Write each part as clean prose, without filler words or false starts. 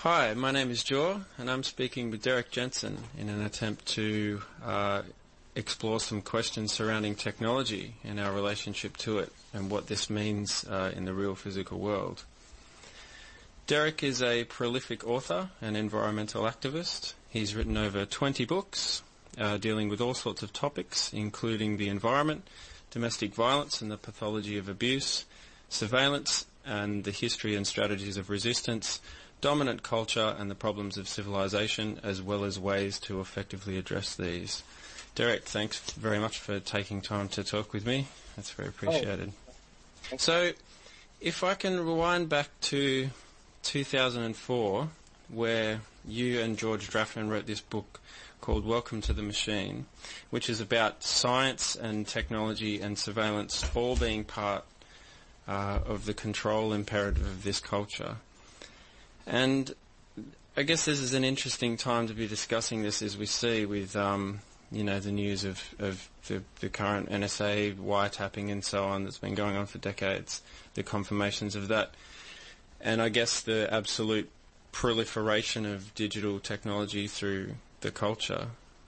Hi, my name is Jor, and I'm speaking with Derek Jensen in an attempt to explore some questions surrounding technology and our relationship to it and what this means in the real physical world. Derek is a prolific author and environmental activist. He's written over 20 books dealing with all sorts of topics, including the environment, domestic violence and the pathology of abuse, surveillance and the history and strategies of resistance, dominant culture and the problems of civilization, as well as ways to effectively address these. Derek, thanks very much for taking time to talk with me. That's very appreciated. So, if I can rewind back to 2004, where you and George Draffman wrote this book called Welcome to the Machine, which is about science and technology and surveillance all being part of the control imperative of this culture. And I guess this is an interesting time to be discussing this, as we see with, the news of the current NSA wiretapping and so on that's been going on for decades, the confirmations of that, and I guess the absolute proliferation of digital technology through the culture.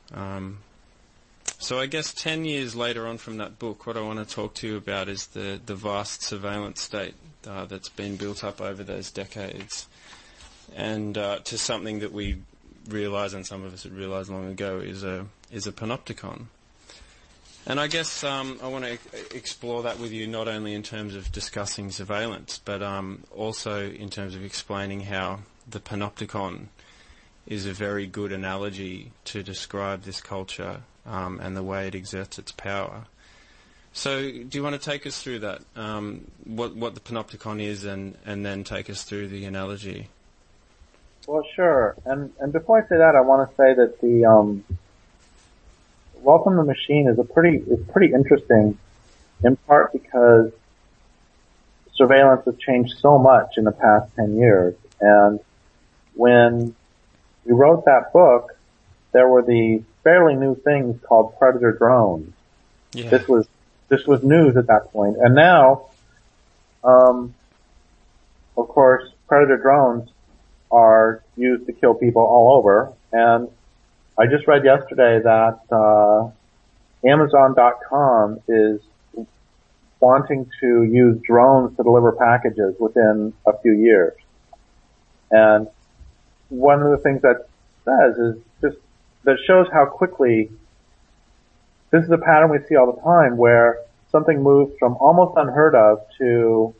So I guess 10 years later on from that book, what I want to talk to you about is the vast surveillance state that's been built up over those decades. And to something that we realise, and some of us had realised long ago, is a panopticon. And I guess I want to explore that with you, not only in terms of discussing surveillance, but also in terms of explaining how the panopticon is a very good analogy to describe this culture and the way it exerts its power. So do you want to take us through that, what the panopticon is, and then take us through the analogy? Well, sure. And before I say that, I want to say that the Welcome to the Machine is pretty interesting, in part because surveillance has changed so much in the past 10 years. And when we wrote that book, there were these fairly new things called predator drones. Yeah. This was news at that point. And now, of course, predator drones are used to kill people all over. And I just read yesterday that Amazon.com is wanting to use drones to deliver packages within a few years. And one of the things that says is just that shows how quickly this is a pattern we see all the time, where something moves from almost unheard of to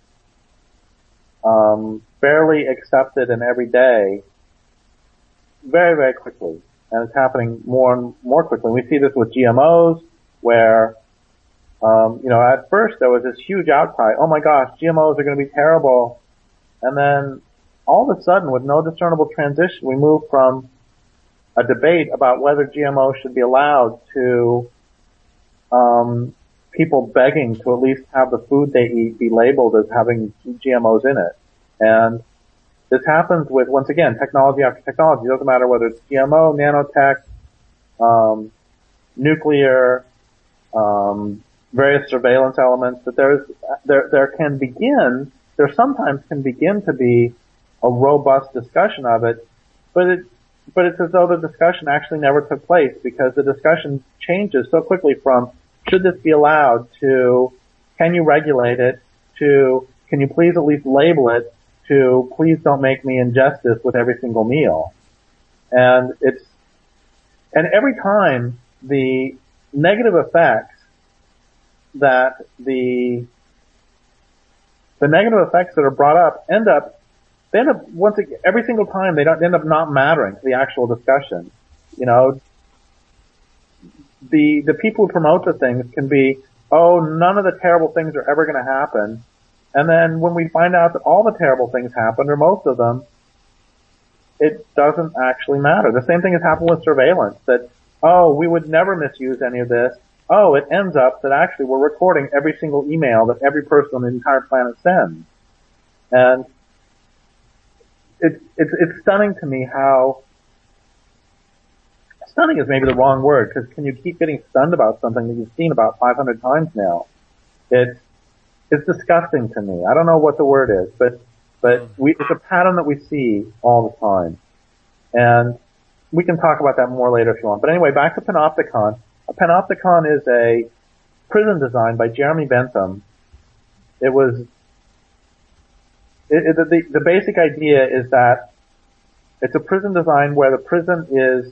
fairly accepted and everyday very, very quickly. And it's happening more and more quickly. We see this with GMOs, where, at first there was this huge outcry, oh my gosh, GMOs are going to be terrible. And then all of a sudden, with no discernible transition, we move from a debate about whether GMOs should be allowed to people begging to at least have the food they eat be labeled as having GMOs in it. And this happens with, once again, technology after technology. It doesn't matter whether it's GMO, nanotech, nuclear, various surveillance elements, that there sometimes can begin to be a robust discussion of it, but it's as though the discussion actually never took place, because the discussion changes so quickly from should this be allowed to can you regulate it to can you please at least label it to please don't make me ingest this with every single meal. And every time the negative effects that the negative effects that are brought up every single time they end up not mattering to the actual discussion. The people who promote the things can be, oh, none of the terrible things are ever going to happen. And then when we find out that all the terrible things happened, or most of them, it doesn't actually matter. The same thing has happened with surveillance, that, oh, we would never misuse any of this. Oh, it ends up that actually we're recording every single email that every person on the entire planet sends. And it's stunning to me how, stunning is maybe the wrong word, because can you keep getting stunned about something that you've seen about 500 times now? It's disgusting to me. I don't know what the word is, but But it's a pattern that we see all the time. And we can talk about that more later if you want. But anyway, back to Panopticon. A Panopticon is a prison design by Jeremy Bentham. The basic idea is that it's a prison design where the prison is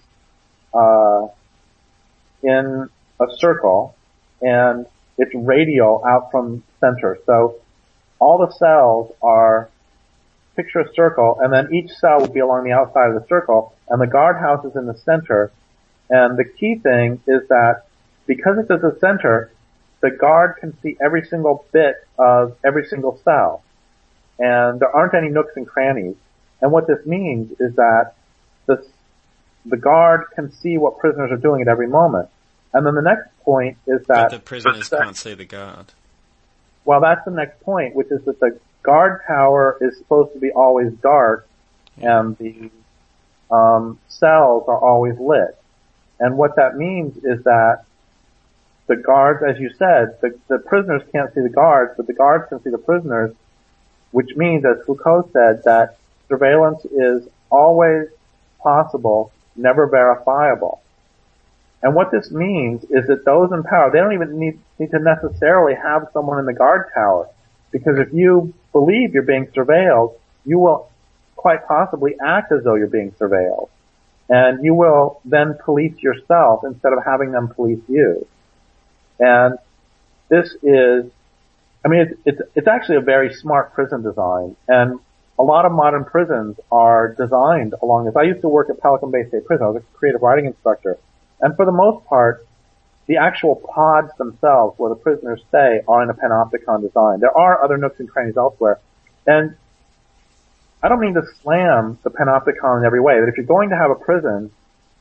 in a circle and it's radial out from center. So all the cells are, picture a circle, and then each cell will be along the outside of the circle, and the guardhouse is in the center. And the key thing is that because it's at the center, the guard can see every single bit of every single cell. And there aren't any nooks and crannies. And what this means is that the guard can see what prisoners are doing at every moment. And then the next point is that... But the prisoners can't see the guard. Well, that's the next point, which is that the guard tower is supposed to be always dark, and the cells are always lit. And what that means is that the guards, as you said, the prisoners can't see the guards, but the guards can see the prisoners, which means, as Foucault said, that surveillance is always possible, never verifiable. And what this means is that those in power, they don't even need to necessarily have someone in the guard tower. Because if you believe you're being surveilled, you will quite possibly act as though you're being surveilled. And you will then police yourself instead of having them police you. And this is, I mean, it's actually a very smart prison design. And a lot of modern prisons are designed along this. I used to work at Pelican Bay State Prison. I was a creative writing instructor. And for the most part, the actual pods themselves where the prisoners stay are in a Panopticon design. There are other nooks and crannies elsewhere. And I don't mean to slam the Panopticon in every way, but if you're going to have a prison,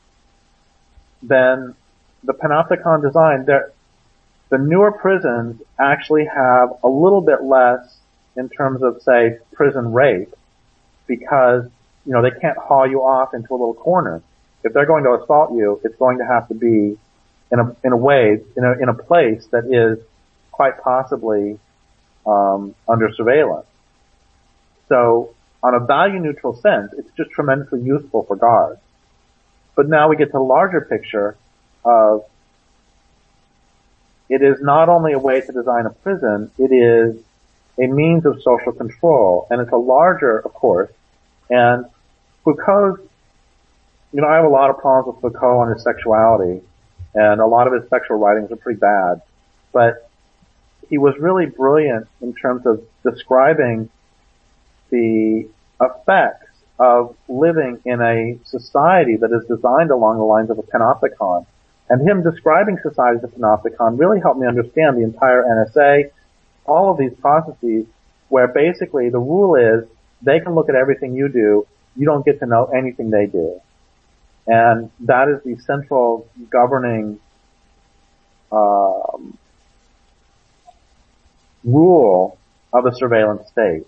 then the Panopticon design, the newer prisons actually have a little bit less in terms of, say, prison rape, because, you know, they can't haul you off into a little corner. If they're going to assault you, it's going to have to be in a place that is quite possibly under surveillance. So, on a value neutral sense, it's just tremendously useful for guards. But now we get to the larger picture of it is not only a way to design a prison, it is a means of social control, and it's a larger, of course. And Foucault's, you know, I have a lot of problems with Foucault and his sexuality, and a lot of his sexual writings are pretty bad. But he was really brilliant in terms of describing the effects of living in a society that is designed along the lines of a panopticon. And him describing society as a panopticon really helped me understand the entire NSA, all of these processes where basically the rule is they can look at everything you do, you don't get to know anything they do. And that is the central governing rule of a surveillance state.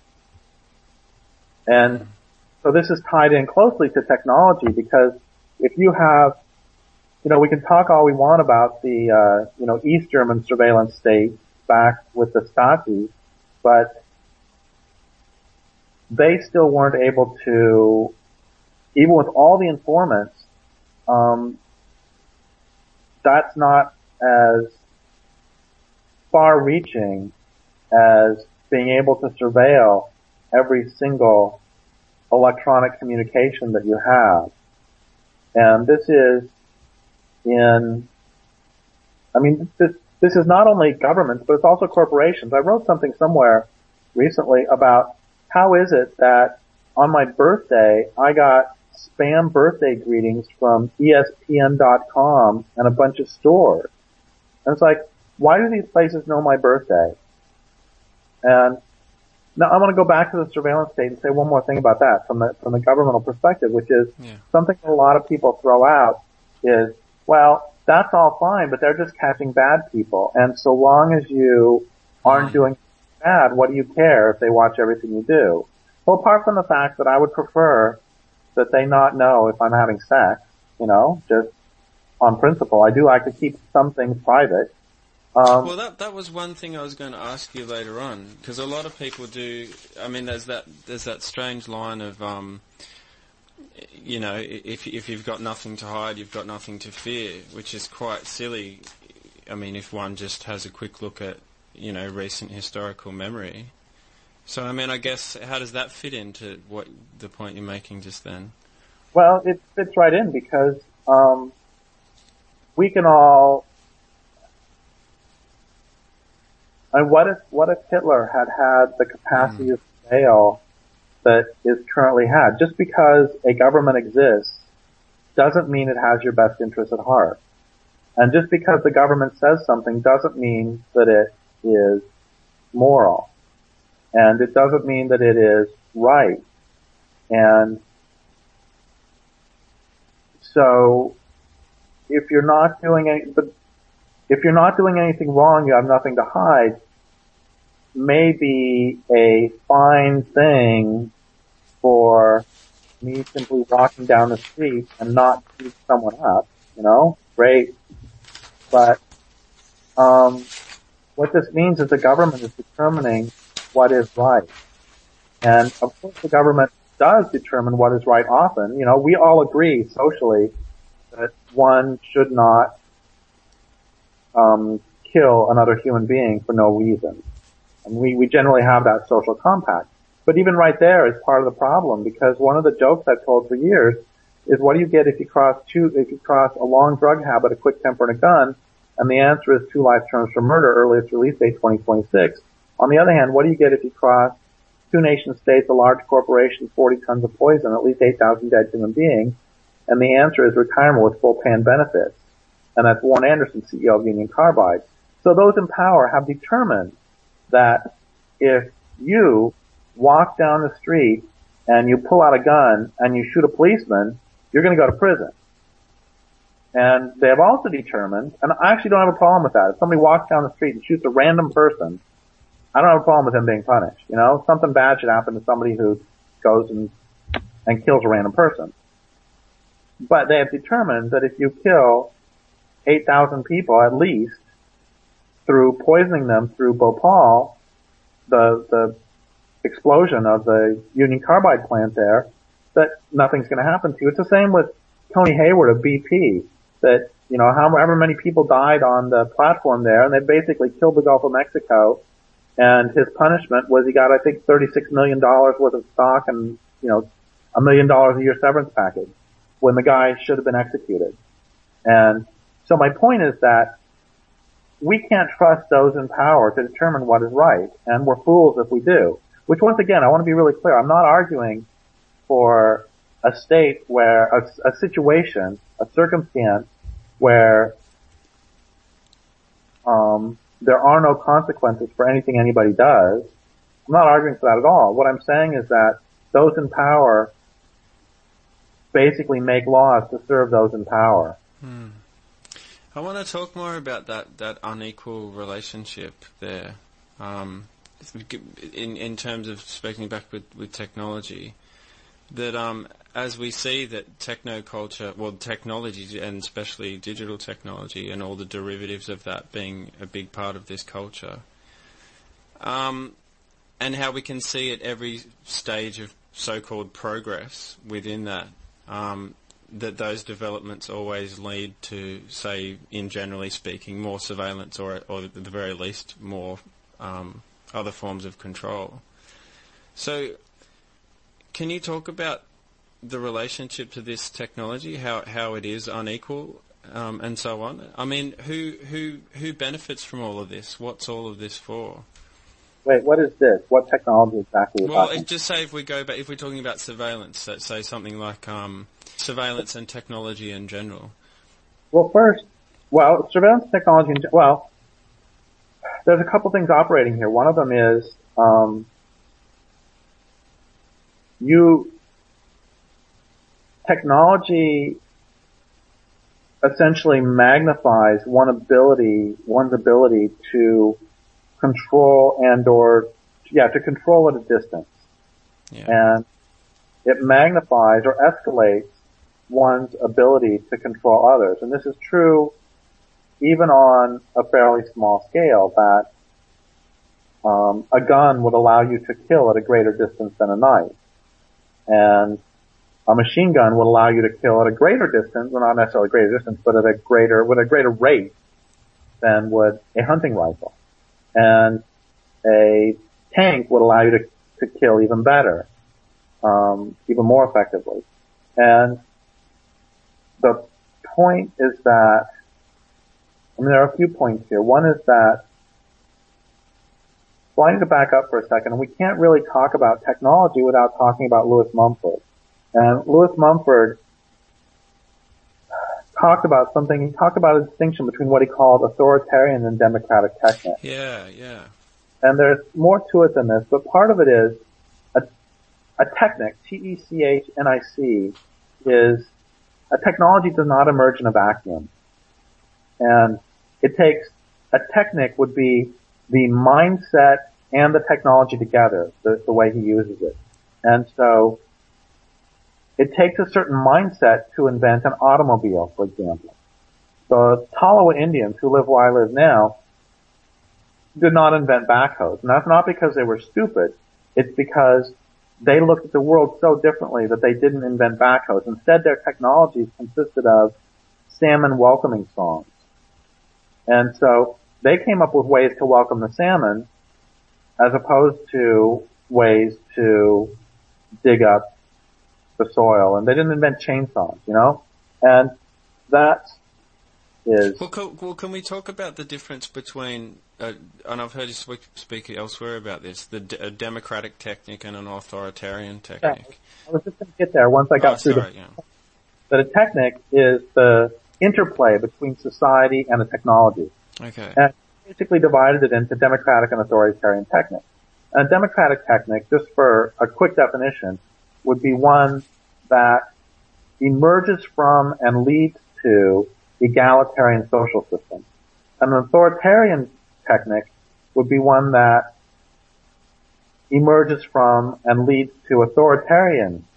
And so this is tied in closely to technology, because if you have, you know, we can talk all we want about the, you know, East German surveillance state back with the Stasi, but they still weren't able to, even with all the informants, that's not as far-reaching as being able to surveil every single electronic communication that you have. And this is this is not only governments, but it's also corporations. I wrote something somewhere recently about how is it that on my birthday, I got spam birthday greetings from ESPN.com and a bunch of stores. And it's like, why do these places know my birthday? And now I want to go back to the surveillance state and say one more thing about that from the governmental perspective, which is something that a lot of people throw out is, well, that's all fine, but they're just catching bad people. And so long as you aren't doing bad, what do you care if they watch everything you do? Well, apart from the fact that I would prefer that they not know if I'm having sex, you know, just on principle. I do like to keep some things private. Well, that was one thing I was going to ask you later on, because a lot of people do. I mean, there's that strange line of, if you've got nothing to hide, you've got nothing to fear, which is quite silly. I mean, if one just has a quick look at, recent historical memory. So, I mean, I guess, how does that fit into what the point you're making just then? Well, it fits right in because we can all. And what if Hitler had the capacity of scale that is currently had? Just because a government exists doesn't mean it has your best interest at heart. And just because the government says something doesn't mean that it is moral. And it doesn't mean that it is right. And so if you're not doing anything wrong, you have nothing to hide, may be a fine thing for me simply walking down the street and not beat someone up, great. But, what this means is the government is determining what is right. And of course the government does determine what is right often. We all agree socially that one should not kill another human being for no reason. And we generally have that social compact. But even right there is part of the problem, because one of the jokes I've told for years is, what do you get if you cross a long drug habit, a quick temper, and a gun? And the answer is 2 life terms for murder, earliest release date 2026. On the other hand, what do you get if you cross 2 nation states, a large corporation, 40 tons of poison, at least 8,000 dead human beings? And the answer is retirement with full pay and benefits. And that's Warren Anderson, CEO of Union Carbide. So those in power have determined that if you walk down the street and you pull out a gun and you shoot a policeman, you're going to go to prison. And they have also determined, and I actually don't have a problem with that. If somebody walks down the street and shoots a random person, I don't have a problem with them being punished. Something bad should happen to somebody who goes and kills a random person. But they have determined that if you kill 8,000 people at least through poisoning them through Bhopal, the explosion of the Union Carbide plant there, that nothing's going to happen to you. It's the same with Tony Hayward of BP, that, however many people died on the platform there, and they basically killed the Gulf of Mexico, and his punishment was he got, I think, $36 million worth of stock and, $1 million a year severance package, when the guy should have been executed. And so my point is that we can't trust those in power to determine what is right, and we're fools if we do. Which, once again, I want to be really clear, I'm not arguing for a state where, a situation, a circumstance where there are no consequences for anything anybody does. I'm not arguing for that at all. What I'm saying is that those in power basically make laws to serve those in power. I want to talk more about that unequal relationship there. In terms of speaking back with technology, that as we see that technology, and especially digital technology and all the derivatives of that being a big part of this culture, and how we can see at every stage of so-called progress within that, that those developments always lead to, say, in generally speaking, more surveillance or at the very least more other forms of control. So can you talk about the relationship to this technology, how it is unequal, and so on? I mean, who benefits from all of this? What's all of this for? Wait, what is this? What technology exactly? Well, just say if we're talking about surveillance, say something like surveillance and technology in general. Well, surveillance technology, there's a couple things operating here. One of them is, technology essentially magnifies one's ability to control to control at a distance. Yeah. And it magnifies or escalates one's ability to control others. And this is true even on a fairly small scale, that a gun would allow you to kill at a greater distance than a knife. And a machine gun would allow you to kill at a greater distance, well, not necessarily a greater distance, but with a greater rate than would a hunting rifle. And a tank would allow you to kill even better, even more effectively. And the point is that, there are a few points here. One is that, well, I need to back up for a second, and we can't really talk about technology without talking about Lewis Mumford. And Lewis Mumford talked about something, he talked about a distinction between what he called authoritarian and democratic technique. Yeah, yeah. And there's more to it than this, but part of it is a technic, T-E-C-H-N-I-C, is a technology does not emerge in a vacuum. And it takes, a technic would be the mindset and the technology together, the way he uses it. And so, it takes a certain mindset to invent an automobile, for example. The Tolowa Indians who live where I live now did not invent backhoes. And that's not because they were stupid. It's because they looked at the world so differently that they didn't invent backhoes. Instead, their technologies consisted of salmon welcoming songs. And so they came up with ways to welcome the salmon as opposed to ways to dig up the soil. And they didn't invent chainsaws, And that is... Well, can we talk about the difference between, and I've heard you speak elsewhere about this, a democratic technique and an authoritarian technique? Yeah, I was just going to get there once I got through That a technique is the interplay between society and the technology. Okay. And basically divided it into democratic and authoritarian techniques. And a democratic technique, just for a quick definition, would be one that emerges from and leads to egalitarian social systems. And an authoritarian technique would be one that emerges from and leads to authoritarian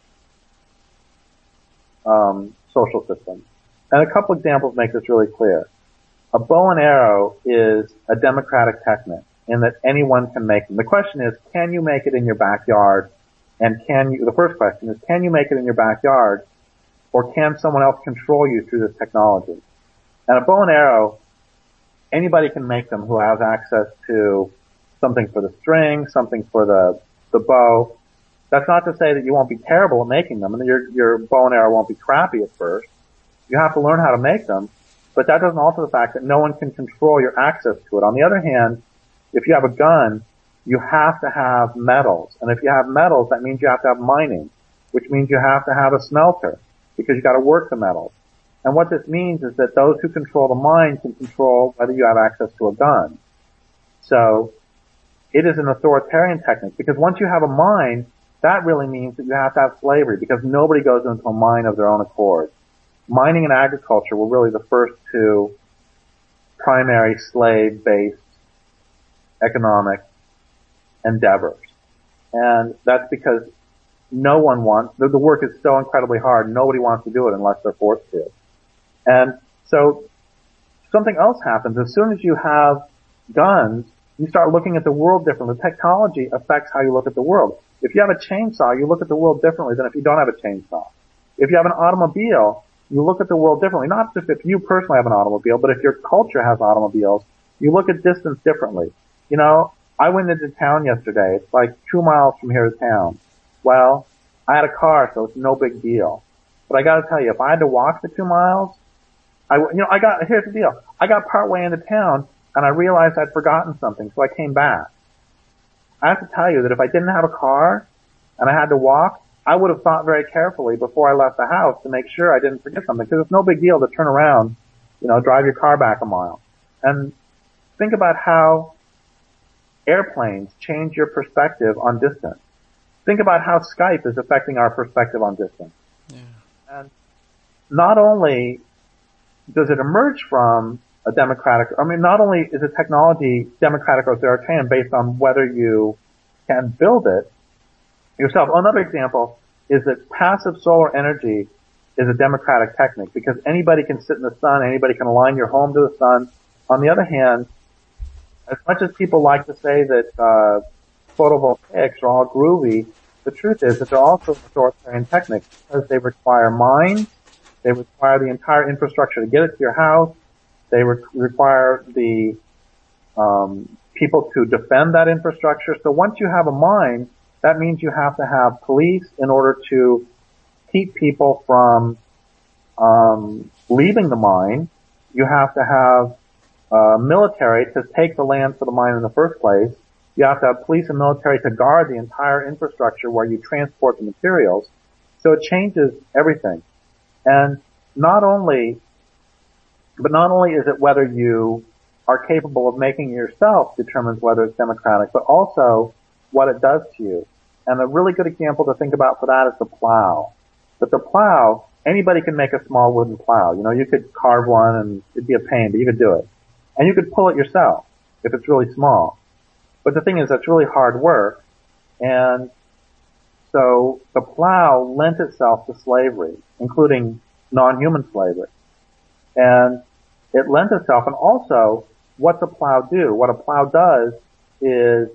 social systems. And a couple examples make this really clear. A bow and arrow is a democratic technique in that anyone can make them. The question is, can you make it in your backyard? And the first question is, can you make it in your backyard? Or can someone else control you through this technology? And a bow and arrow, anybody can make them who has access to something for the string, something for the bow. That's not to say that you won't be terrible at making them, and your bow and arrow won't be crappy at first. You have to learn how to make them, but that doesn't alter the fact that no one can control your access to it. On the other hand, if you have a gun, you have to have metals. And if you have metals, that means you have to have mining, which means you have to have a smelter, because you got to work the metals. And what this means is that those who control the mine can control whether you have access to a gun. So, it is an authoritarian technique, because once you have a mine, that really means that you have to have slavery, because nobody goes into a mine of their own accord. Mining and agriculture were really the first two primary slave-based economic endeavors. And that's because no one wants, the work is so incredibly hard, nobody wants to do it unless they're forced to. And so something else happens. As soon as you have guns, you start looking at the world differently. The technology affects how you look at the world. If you have a chainsaw, you look at the world differently than if you don't have a chainsaw. If you have an automobile, you look at the world differently. Not just if you personally have an automobile, but if your culture has automobiles, you look at distance differently. I went into town yesterday. It's like 2 miles from here to town. Well, I had a car, so it's no big deal. But I gotta tell you, if I had to walk the 2 miles, here's the deal. I got partway into town, and I realized I'd forgotten something, so I came back. I have to tell you that if I didn't have a car, and I had to walk, I would have thought very carefully before I left the house to make sure I didn't forget something, because it's no big deal to turn around, drive your car back a mile. And think about how airplanes change your perspective on distance. Think about how Skype is affecting our perspective on distance. Yeah. And not only does it emerge from not only is a technology democratic or authoritarian based on whether you can build it yourself. Another example is that passive solar energy is a democratic technique because anybody can sit in the sun, anybody can align your home to the sun. On the other hand, as much as people like to say that photovoltaics are all groovy, the truth is that they're also authoritarian techniques because they require mines, they require the entire infrastructure to get it to your house, they require the people to defend that infrastructure. So once you have a mine, that means you have to have police in order to keep people from leaving the mine. You have to have military to take the land for the mine in the first place. You have to have police and military to guard the entire infrastructure where you transport the materials. So it changes everything. And not only is it whether you are capable of making it yourself determines whether it's democratic, but also what it does to you. And a really good example to think about for that is the plow. But the plow, anybody can make a small wooden plow. You know, you could carve one and it'd be a pain, but you could do it. And you could pull it yourself if it's really small. But the thing is, that's really hard work. And so the plow lent itself to slavery, including non-human slavery. And it lent itself, and also, what's a plow do? What a plow does is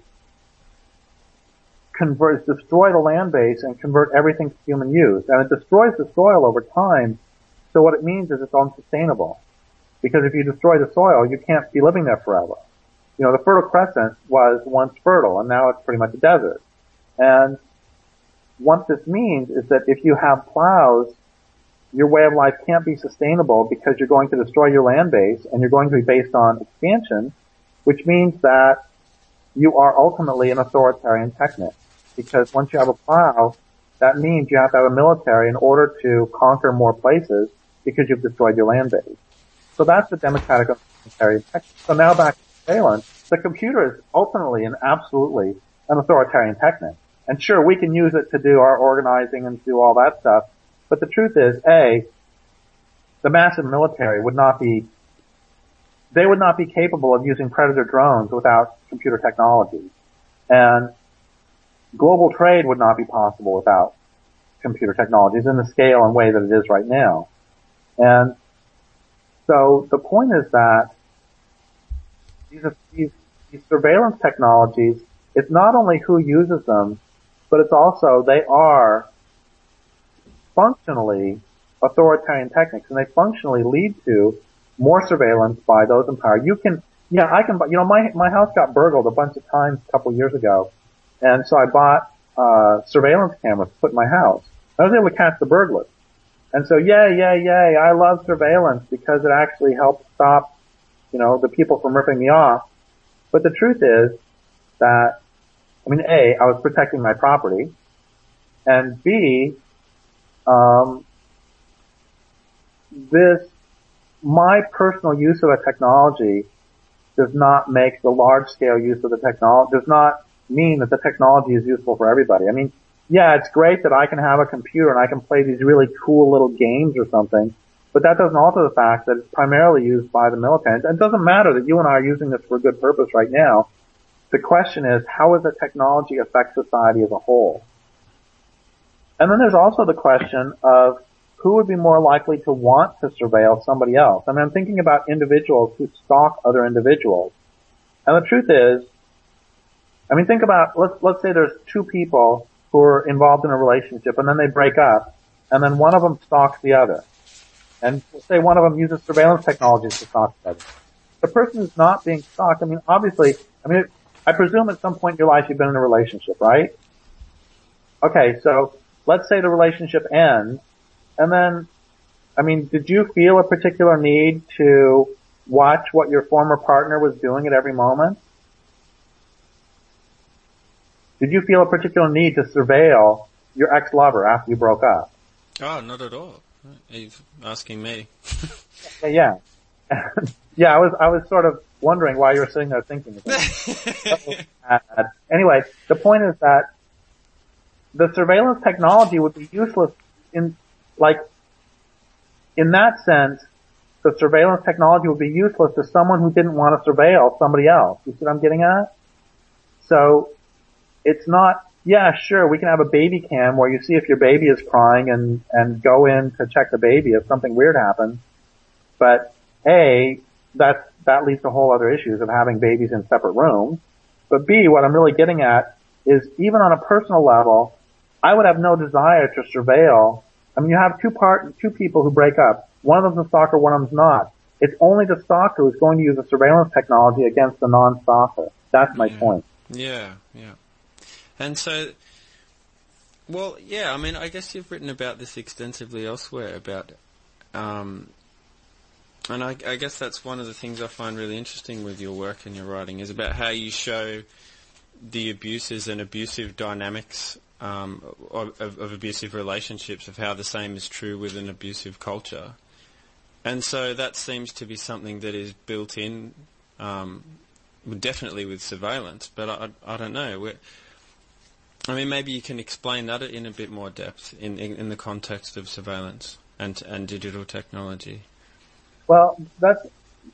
destroy the land base and convert everything to human use. And it destroys the soil over time. So what it means is it's unsustainable. Because if you destroy the soil, you can't be living there forever. You know, the Fertile Crescent was once fertile, and now it's pretty much a desert. And what this means is that if you have plows, your way of life can't be sustainable because you're going to destroy your land base, and you're going to be based on expansion, which means that you are ultimately an authoritarian technic. Because once you have a plow, that means you have to have a military in order to conquer more places because you've destroyed your land base. So that's the democratic authoritarian technique. So now back to surveillance. The computer is ultimately and absolutely an authoritarian technique. And sure, we can use it to do our organizing and do all that stuff. But the truth is, A, the massive military would not be capable of using Predator drones without computer technology. And global trade would not be possible without computer technologies in the scale and way that it is right now. And so the point is that these surveillance technologies, it's not only who uses them, but it's also they are functionally authoritarian techniques, and they functionally lead to more surveillance by those in power. My house got burgled a bunch of times a couple of years ago, and so I bought surveillance cameras to put in my house. I was able to catch the burglars. And so, yay, I love surveillance because it actually helps stop, the people from ripping me off. But the truth is that, A, I was protecting my property, and B, my personal use of a technology does not make the large scale use of the technology, does not mean that the technology is useful for everybody. Yeah, it's great that I can have a computer and I can play these really cool little games or something, but that doesn't alter the fact that it's primarily used by the military. It doesn't matter that you and I are using this for a good purpose right now. The question is, how does the technology affect society as a whole? And then there's also the question of who would be more likely to want to surveil somebody else. I'm thinking about individuals who stalk other individuals. And the truth is, think about, let's say there's two people who are involved in a relationship, and then they break up, and then one of them stalks the other. And say one of them uses surveillance technologies to stalk the other. The person who's not being stalked, obviously, I presume at some point in your life you've been in a relationship, right? Okay, so let's say the relationship ends, and then, did you feel a particular need to watch what your former partner was doing at every moment? Did you feel a particular need to surveil your ex-lover after you broke up? Oh, not at all. He's asking me. Yeah. Yeah, I was sort of wondering why you were sitting there thinking. Anyway, the point is that the surveillance technology would be useless in that sense. The surveillance technology would be useless to someone who didn't want to surveil somebody else. You see what I'm getting at? So, it's not yeah, sure, we can have a baby cam where you see if your baby is crying and go in to check the baby if something weird happens. But A, that leads to whole other issues of having babies in separate rooms. But B, what I'm really getting at is even on a personal level, I would have no desire to surveil. I mean, you have two people who break up. One of them's a stalker, one of them's not. It's only the stalker who's going to use the surveillance technology against the non-stalker. That's my point. Yeah, yeah. And so, well, yeah, I mean, I guess you've written about this extensively elsewhere about, and I guess that's one of the things I find really interesting with your work and your writing is about how you show the abuses and abusive dynamics of abusive relationships, of how the same is true with an abusive culture. And so that seems to be something that is built in, definitely with surveillance, but I don't know. I mean, maybe you can explain that in a bit more depth in the context of surveillance and digital technology. Well, that's,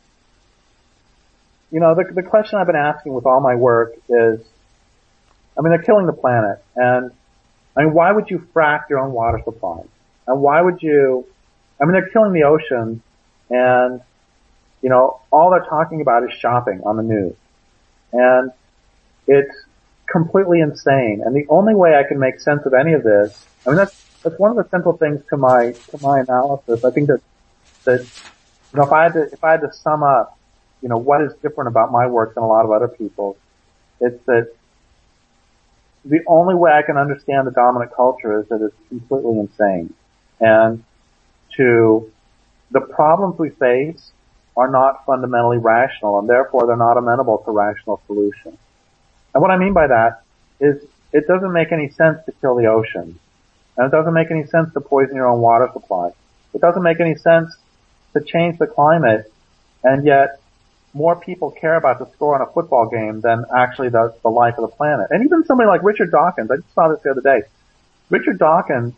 the question I've been asking with all my work is, I mean, they're killing the planet, and I mean, why would you frack your own water supply? And why would you, I mean, they're killing the ocean, and, all they're talking about is shopping on the news. And it's completely insane. And the only way I can make sense of any of this, I mean, that's one of the central things to my analysis. I think that, if I had to sum up, what is different about my work than a lot of other people's, it's that the only way I can understand the dominant culture is that it's completely insane. And the problems we face are not fundamentally rational, and therefore they're not amenable to rational solution. And what I mean by that is it doesn't make any sense to kill the ocean. And it doesn't make any sense to poison your own water supply. It doesn't make any sense to change the climate, and yet more people care about the score on a football game than actually the life of the planet. And even somebody like Richard Dawkins, I just saw this the other day. Richard Dawkins,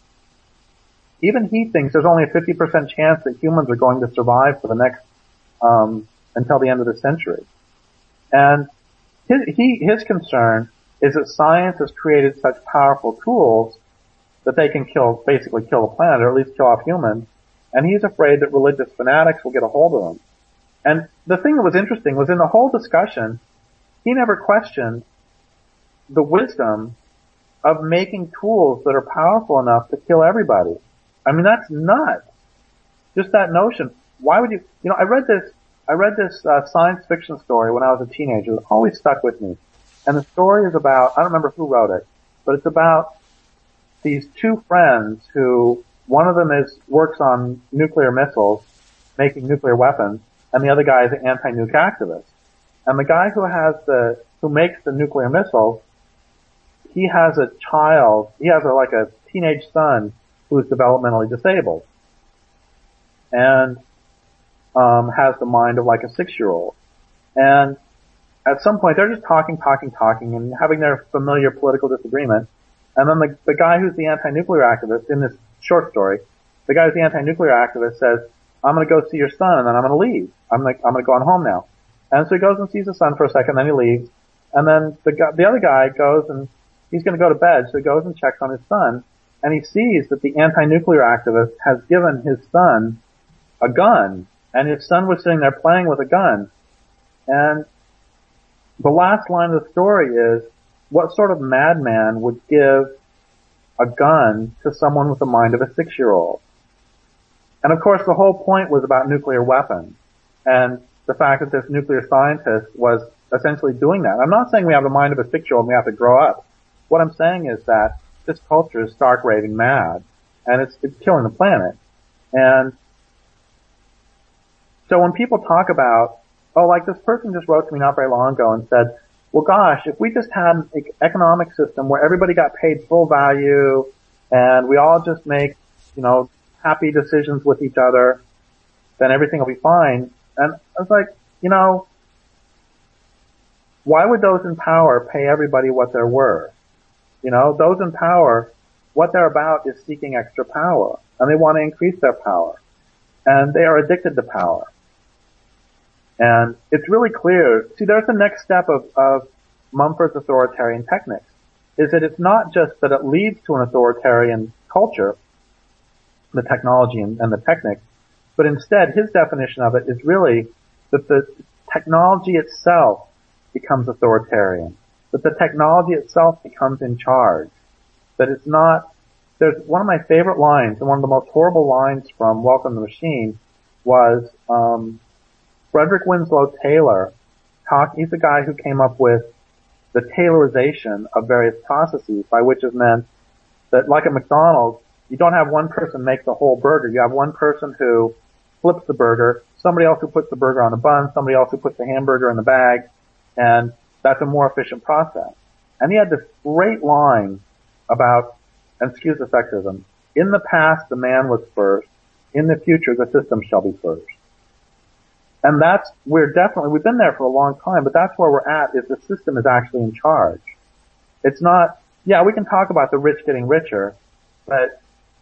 even he thinks there's only a 50% chance that humans are going to survive for the next, until the end of the century. And his concern is that science has created such powerful tools that they can basically kill the planet, or at least kill off humans. And he's afraid that religious fanatics will get a hold of him. And the thing that was interesting was in the whole discussion, he never questioned the wisdom of making tools that are powerful enough to kill everybody. I mean, that's nuts. Just that notion. Why would you, I read this science fiction story when I was a teenager. It always stuck with me. And the story is about, I don't remember who wrote it, but it's about these two friends who, one of them works on nuclear missiles, making nuclear weapons, and the other guy is an anti-nuke activist. And the guy who makes the nuclear missiles, he has a teenage son who is developmentally disabled. And, has the mind of like a 6-year-old. And at some point they're just talking and having their familiar political disagreement. And then the guy who's the anti-nuclear activist in this short story, the guy who's the anti-nuclear activist says, I'm gonna go see your son and then I'm gonna leave. I'm gonna go on home now. And so he goes and sees his son for a second, then he leaves. And then the other guy goes and he's gonna go to bed, so he goes and checks on his son, and he sees that the anti-nuclear activist has given his son a gun, and his son was sitting there playing with a gun. And the last line of the story is, what sort of madman would give a gun to someone with the mind of a 6-year-old? And of course the whole point was about nuclear weapons, and the fact that this nuclear scientist was essentially doing that. I'm not saying we have the mind of a 6-year-old and we have to grow up. What I'm saying is that this culture is stark raving mad, and it's killing the planet. And so when people talk about, like this person just wrote to me not very long ago and said, well gosh, if we just had an economic system where everybody got paid full value and we all just make, happy decisions with each other, then everything will be fine. And I was like, why would those in power pay everybody what they're worth? Those in power, what they're about is seeking extra power, and they want to increase their power, and they are addicted to power. And it's really clear. See, there's the next step of Mumford's authoritarian techniques. is that it's not just that it leads to an authoritarian culture, the technology and the techniques, but instead his definition of it is really that the technology itself becomes authoritarian, that the technology itself becomes in charge, that it's not. There's one of my favorite lines, and one of the most horrible lines from Welcome to the Machine was Frederick Winslow Taylor. He's the guy who came up with the Taylorization of various processes, by which is meant that, like at McDonald's, you don't have one person make the whole burger. You have one person who flips the burger, somebody else who puts the burger on the bun, somebody else who puts the hamburger in the bag, and that's a more efficient process. And he had this great line about, and excuse the sexism, in the past the man was first, in the future the system shall be first. And we've been there for a long time, but that's where we're at, is the system is actually in charge. It's not, we can talk about the rich getting richer, but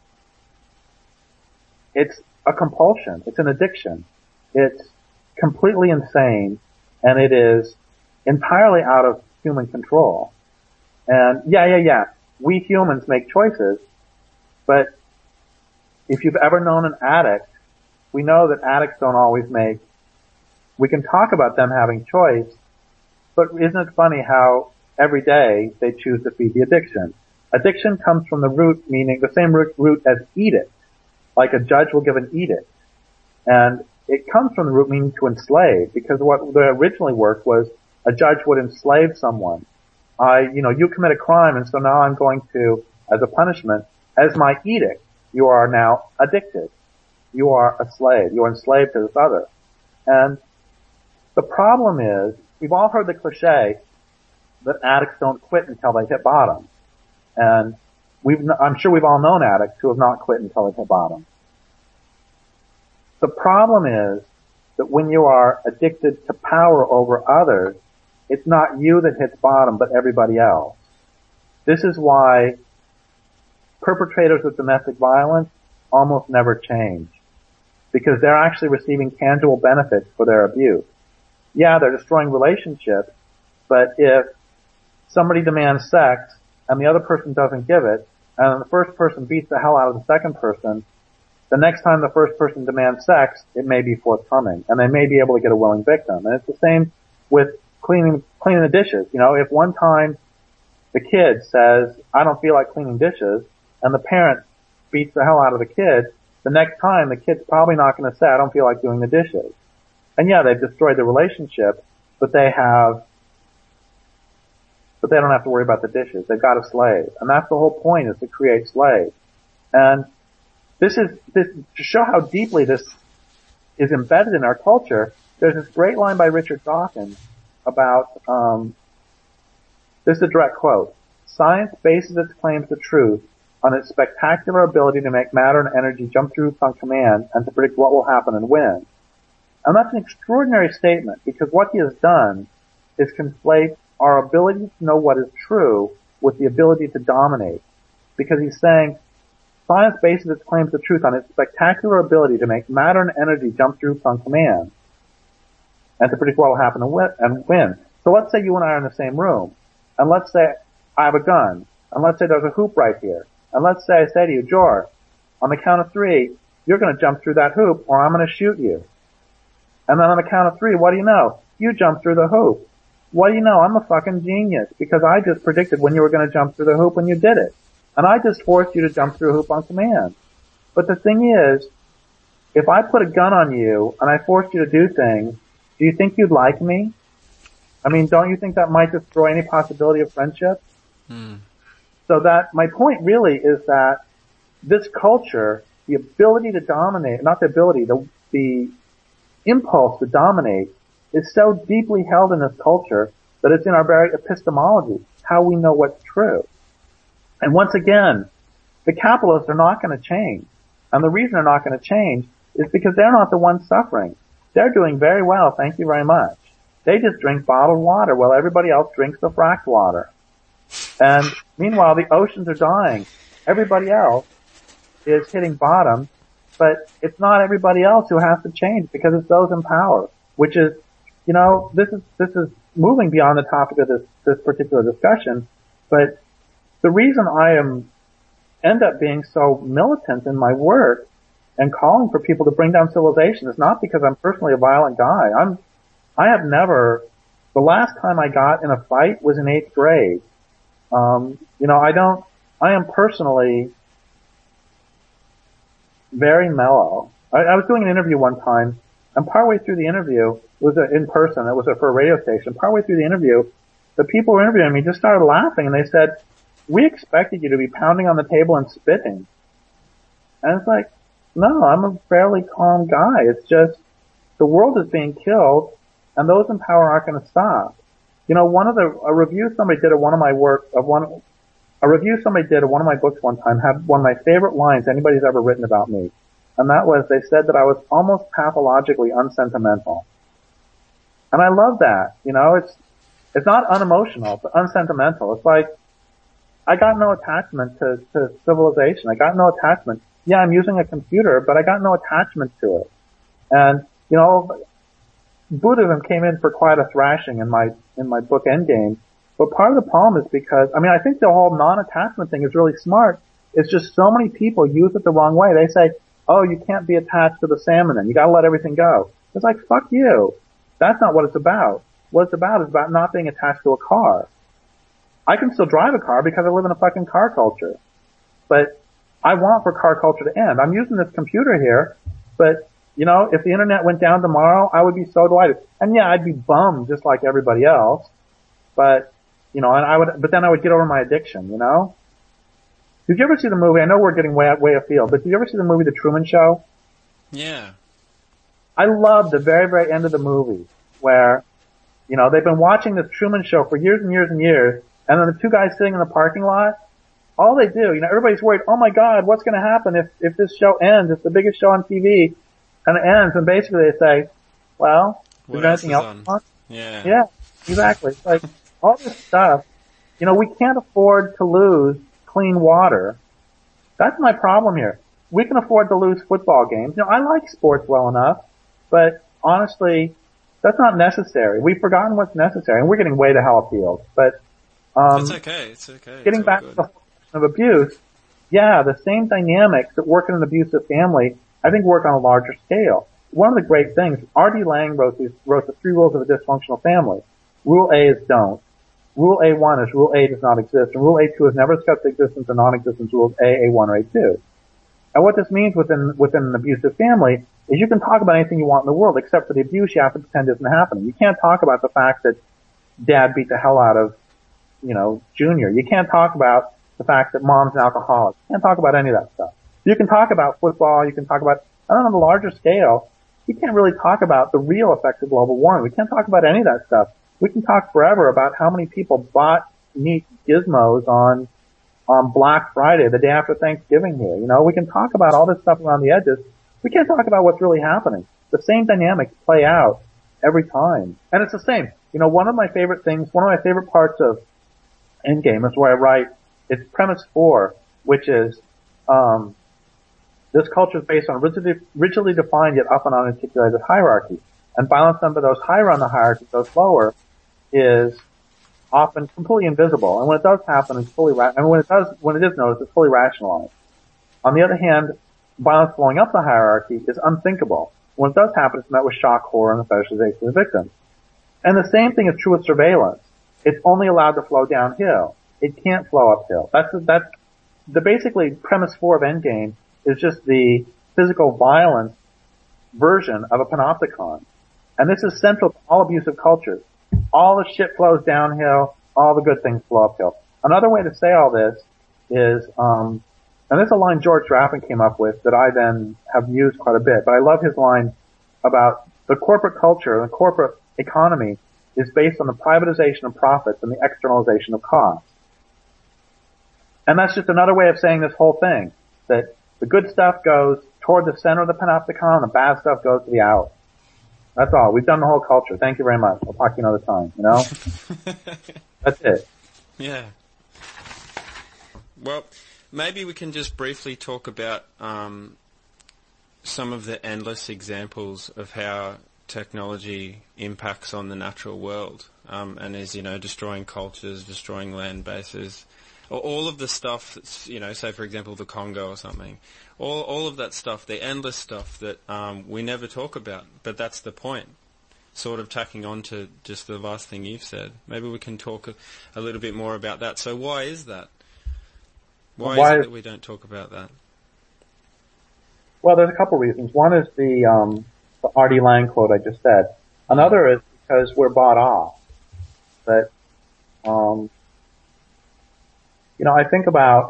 it's a compulsion. It's an addiction. It's completely insane, and it is entirely out of human control. And we humans make choices, but if you've ever known an addict, we know that addicts don't always make. We can talk about them having choice, but isn't it funny how every day they choose to feed the addiction? Addiction comes from the root, meaning the same root as edict, like a judge will give an edict. And it comes from the root meaning to enslave, because what originally worked was a judge would enslave someone. You commit a crime, and so now I'm going to, as a punishment, as my edict, you are now addicted. You are a slave. You are enslaved to this other. And the problem is, we've all heard the cliche that addicts don't quit until they hit bottom. And I'm sure we've all known addicts who have not quit until they hit bottom. The problem is that when you are addicted to power over others, it's not you that hits bottom, but everybody else. This is why perpetrators of domestic violence almost never change, because they're actually receiving tangible benefits for their abuse. Yeah, they're destroying relationships, but if somebody demands sex and the other person doesn't give it, and the first person beats the hell out of the second person, the next time the first person demands sex, it may be forthcoming, and they may be able to get a willing victim. And it's the same with cleaning the dishes. If one time the kid says, I don't feel like cleaning dishes, and the parent beats the hell out of the kid, the next time the kid's probably not going to say, I don't feel like doing the dishes. And they've destroyed the relationship, but they don't have to worry about the dishes. They've got a slave. And that's the whole point, is to create slaves. And to show how deeply this is embedded in our culture, there's this great line by Richard Dawkins about, this is a direct quote, "Science bases its claims to truth on its spectacular ability to make matter and energy jump through hoops on command and to predict what will happen and when." And that's an extraordinary statement, because what he has done is conflate our ability to know what is true with the ability to dominate. Because he's saying science bases its claims to truth on its spectacular ability to make matter and energy jump through hoops on command and to predict what will happen and when. So let's say you and I are in the same room, and let's say I have a gun, and let's say there's a hoop right here, and let's say I say to you, George, on the count of 3, you're going to jump through that hoop, or I'm going to shoot you. And then on the count of 3, what do you know? You jump through the hoop. What do you know? I'm a fucking genius, because I just predicted when you were going to jump through the hoop when you did it. And I just forced you to jump through a hoop on command. But the thing is, if I put a gun on you and I forced you to do things, do you think you'd like me? I mean, don't you think that might destroy any possibility of friendship? So my point really is that this culture, the ability to dominate, not the ability, the impulse to dominate is so deeply held in this culture that it's in our very epistemology, how we know what's true. And once again, the capitalists are not going to change. And the reason they're not going to change is because they're not the ones suffering. They're doing very well, thank you very much. They just drink bottled water while everybody else drinks the fracked water. And meanwhile, the oceans are dying. Everybody else is hitting bottom, but it's not everybody else who has to change, because it's those in power, which is, this is moving beyond the topic of this particular discussion, but the reason end up being so militant in my work and calling for people to bring down civilization is not because I'm personally a violent guy. The last time I got in a fight was in 8th grade. I am personally very mellow. I was doing an interview one time, and partway through the interview, it was in person, it was for a radio station, partway through the interview, the people who were interviewing me just started laughing, and they said, "We expected you to be pounding on the table and spitting." And it's like, no, I'm a fairly calm guy. It's just, the world is being killed, and those in power aren't going to stop. A review somebody did of one of my books one time had one of my favorite lines anybody's ever written about me. And that was, they said that I was almost pathologically unsentimental. And I love that. It's not unemotional, but unsentimental. It's like, I got no attachment to civilization. I got no attachment. Yeah, I'm using a computer, but I got no attachment to it. And, Buddhism came in for quite a thrashing in my book Endgame. But part of the problem is because, I think the whole non-attachment thing is really smart. It's just so many people use it the wrong way. They say, oh, you can't be attached to the salmon then. You gotta let everything go. It's like, fuck you. That's not what it's about. What it's about is about not being attached to a car. I can still drive a car because I live in a fucking car culture. But I want for car culture to end. I'm using this computer here, but, if the internet went down tomorrow, I would be so delighted. And yeah, I'd be bummed just like everybody else. But, but then I would get over my addiction, Did you ever see the movie? I know we're getting way afield, but did you ever see the movie The Truman Show? Yeah. I love the very, very end of the movie where, they've been watching this Truman Show for years and years and years, and then the two guys sitting in the parking lot, all they do, everybody's worried, oh my God, what's going to happen if this show ends? It's the biggest show on TV, and it ends, and basically they say, well, is there anything else on? Yeah. Yeah, exactly. It's like, all this stuff, we can't afford to lose clean water. That's my problem here. We can afford to lose football games. I like sports well enough, but honestly, that's not necessary. We've forgotten what's necessary, and we're getting way to hell afield. But it's okay. Getting back to the whole question of abuse, yeah, the same dynamics that work in an abusive family, I think work on a larger scale. One of the great things, R.D. Laing wrote the 3 rules of a dysfunctional family. Rule A is don't. Rule A1 is rule A does not exist, and rule A2 is never discuss the existence or non-existence rules A, A1, or A2. And what this means within an abusive family is you can talk about anything you want in the world, except for the abuse you have to pretend isn't happening. You can't talk about the fact that dad beat the hell out of, Junior. You can't talk about the fact that mom's an alcoholic. You can't talk about any of that stuff. You can talk about football, you can talk about, on the larger scale, you can't really talk about the real effects of global warming. We can't talk about any of that stuff. We can talk forever about how many people bought neat gizmos on Black Friday, the day after Thanksgiving here. We can talk about all this stuff around the edges. We can't talk about what's really happening. The same dynamics play out every time. And it's the same. One of my favorite parts of Endgame is where I write, it's premise 4, which is, this culture is based on rigidly defined yet often unarticulated hierarchy. And violence done by those higher on the hierarchy, those lower, is often completely invisible. And when it does happen, it's fully when it is noticed, it's fully rationalized. On the other hand, violence flowing up the hierarchy is unthinkable. When it does happen, it's met with shock, horror, and the fetishization of the victim. And the same thing is true with surveillance. It's only allowed to flow downhill. It can't flow uphill. That's the basically premise 4 of Endgame is just the physical violence version of a panopticon. And this is central to all abusive cultures. All the shit flows downhill, all the good things flow uphill. Another way to say all this is, and this is a line George Draffin came up with that I then have used quite a bit, but I love his line about the corporate culture, the corporate economy is based on the privatization of profits and the externalization of costs. And that's just another way of saying this whole thing, that the good stuff goes toward the center of the panopticon, the bad stuff goes to the out. That's all. We've done the whole culture. Thank you very much. I'll talk to you another time, That's it. Yeah. Well, maybe we can just briefly talk about some of the endless examples of how technology impacts on the natural world and is, destroying cultures, destroying land bases, or all of the stuff that's, say for example the Congo or something, all of that stuff, the endless stuff that we never talk about, but that's the point. Sort of tacking on to just the last thing you've said. Maybe we can talk a little bit more about that. So why is that? Why is it that we don't talk about that? Well, there's a couple reasons. One is the R.D. Laing quote I just said. Another is because we're bought off. But, I think about,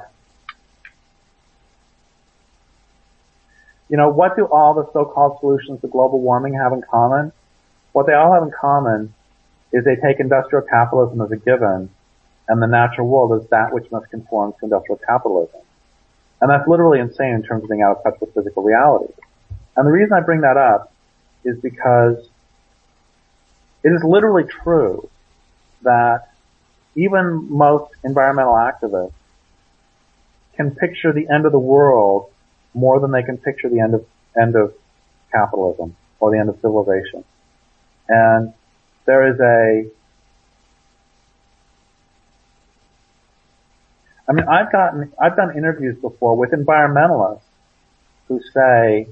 what do all the so-called solutions to global warming have in common? What they all have in common is they take industrial capitalism as a given, and the natural world is that which must conform to industrial capitalism. And that's literally insane in terms of being out of touch with physical reality. And the reason I bring that up is because it is literally true that even most environmental activists can picture the end of the world more than they can picture the end of capitalism or the end of civilization. And there is I've done interviews before with environmentalists who say,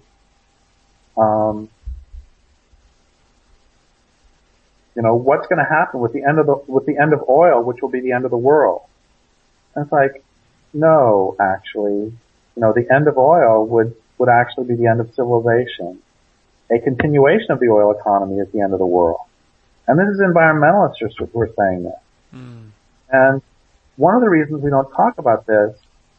what's going to happen with the end of oil, which will be the end of the world? And it's like, no, actually, the end of oil would actually be the end of civilization. A continuation of the oil economy is the end of the world. And this is environmentalists who are saying this. Mm. And one of the reasons we don't talk about this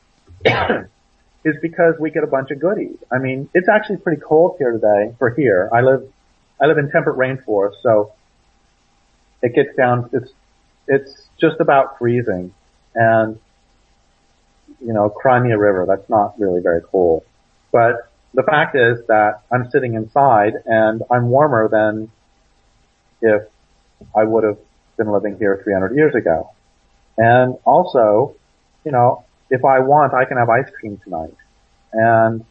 is because we get a bunch of goodies. I mean, it's actually pretty cold here today for here. I live in temperate rainforest, so it gets down, it's just about freezing. And, Crimea River, that's not really very cold. But the fact is that I'm sitting inside and I'm warmer than if I would have been living here 300 years ago. And also, if I want, I can have ice cream tonight. And,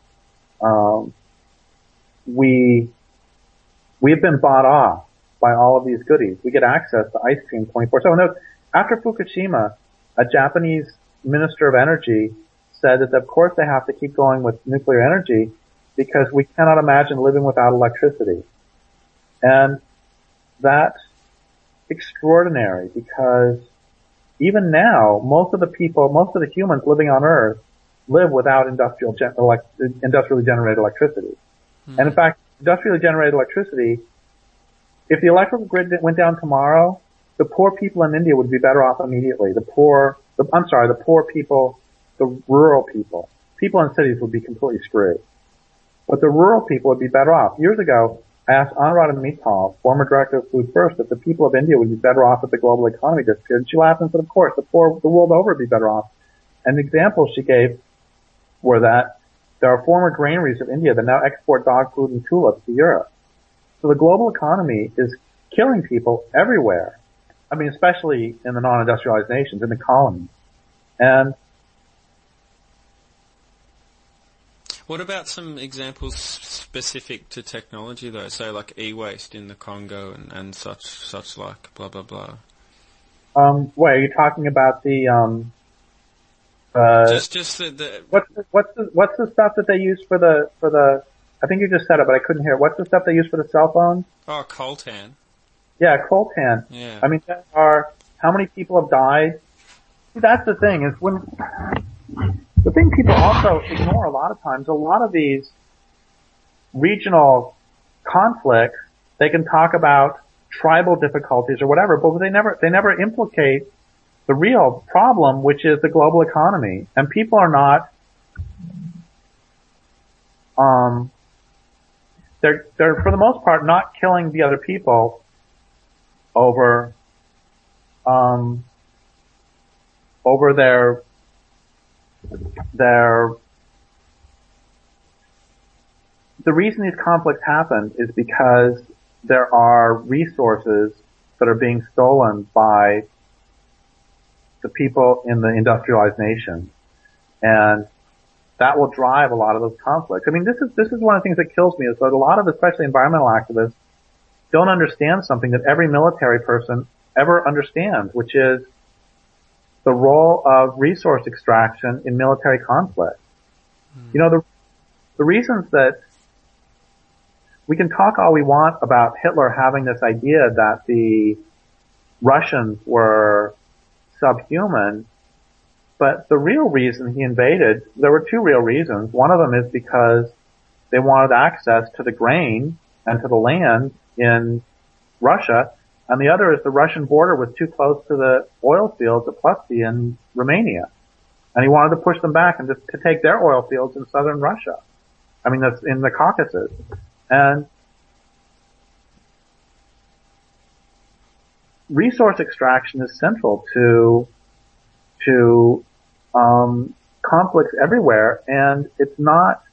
we've been bought off by all of these goodies. We get access to ice cream 24/7. After Fukushima, a Japanese minister of energy said that of course they have to keep going with nuclear energy because we cannot imagine living without electricity. And that's extraordinary because even now, most of the humans living on Earth live without industrially generated electricity. Mm. And in fact, industrially generated electricity, if the electrical grid went down tomorrow, the poor people in India would be better off immediately. The poor people, the rural people in cities would be completely screwed. But the rural people would be better off. Years ago, I asked Anuradha Mittal, former director of Food First, if the people of India would be better off if the global economy disappeared. And she laughed and said, of course, the world over would be better off. And the examples she gave were that there are former granaries of India that now export dog food and tulips to Europe. So the global economy is killing people everywhere. I mean, especially in the non-industrialized nations, in the colonies. And what about some examples specific to technology, though? So, like e-waste in the Congo and such like, blah blah blah. Wait, are you talking about the just the what's the stuff that they use for the? I think you just said it, but I couldn't hear. What's the stuff they use for the cell phones? Oh, coltan. Yeah, coltan. Yeah. I mean, how many people have died? See, that's the thing is when. The thing people also ignore a lot of times, a lot of these regional conflicts, they can talk about tribal difficulties or whatever, but they never implicate the real problem, which is the global economy. And people are not, they're for the most part not killing the other people over the reason these conflicts happen is because there are resources that are being stolen by the people in the industrialized nations. And that will drive a lot of those conflicts. I mean, this is one of the things that kills me is that a lot of, especially environmental activists, don't understand something that every military person ever understands, which is the role of resource extraction in military conflict. You know, the reasons that we can talk all we want about Hitler having this idea that the Russians were subhuman, but the real reason he invaded, there were two real reasons. One of them is because they wanted access to the grain and to the land in Russia, and the other is the Russian border was too close to the oil fields at Ploesti in Romania. And he wanted to push them back and just to take their oil fields in southern Russia. I mean, that's in the Caucasus. And resource extraction is central to conflicts everywhere, and it's not.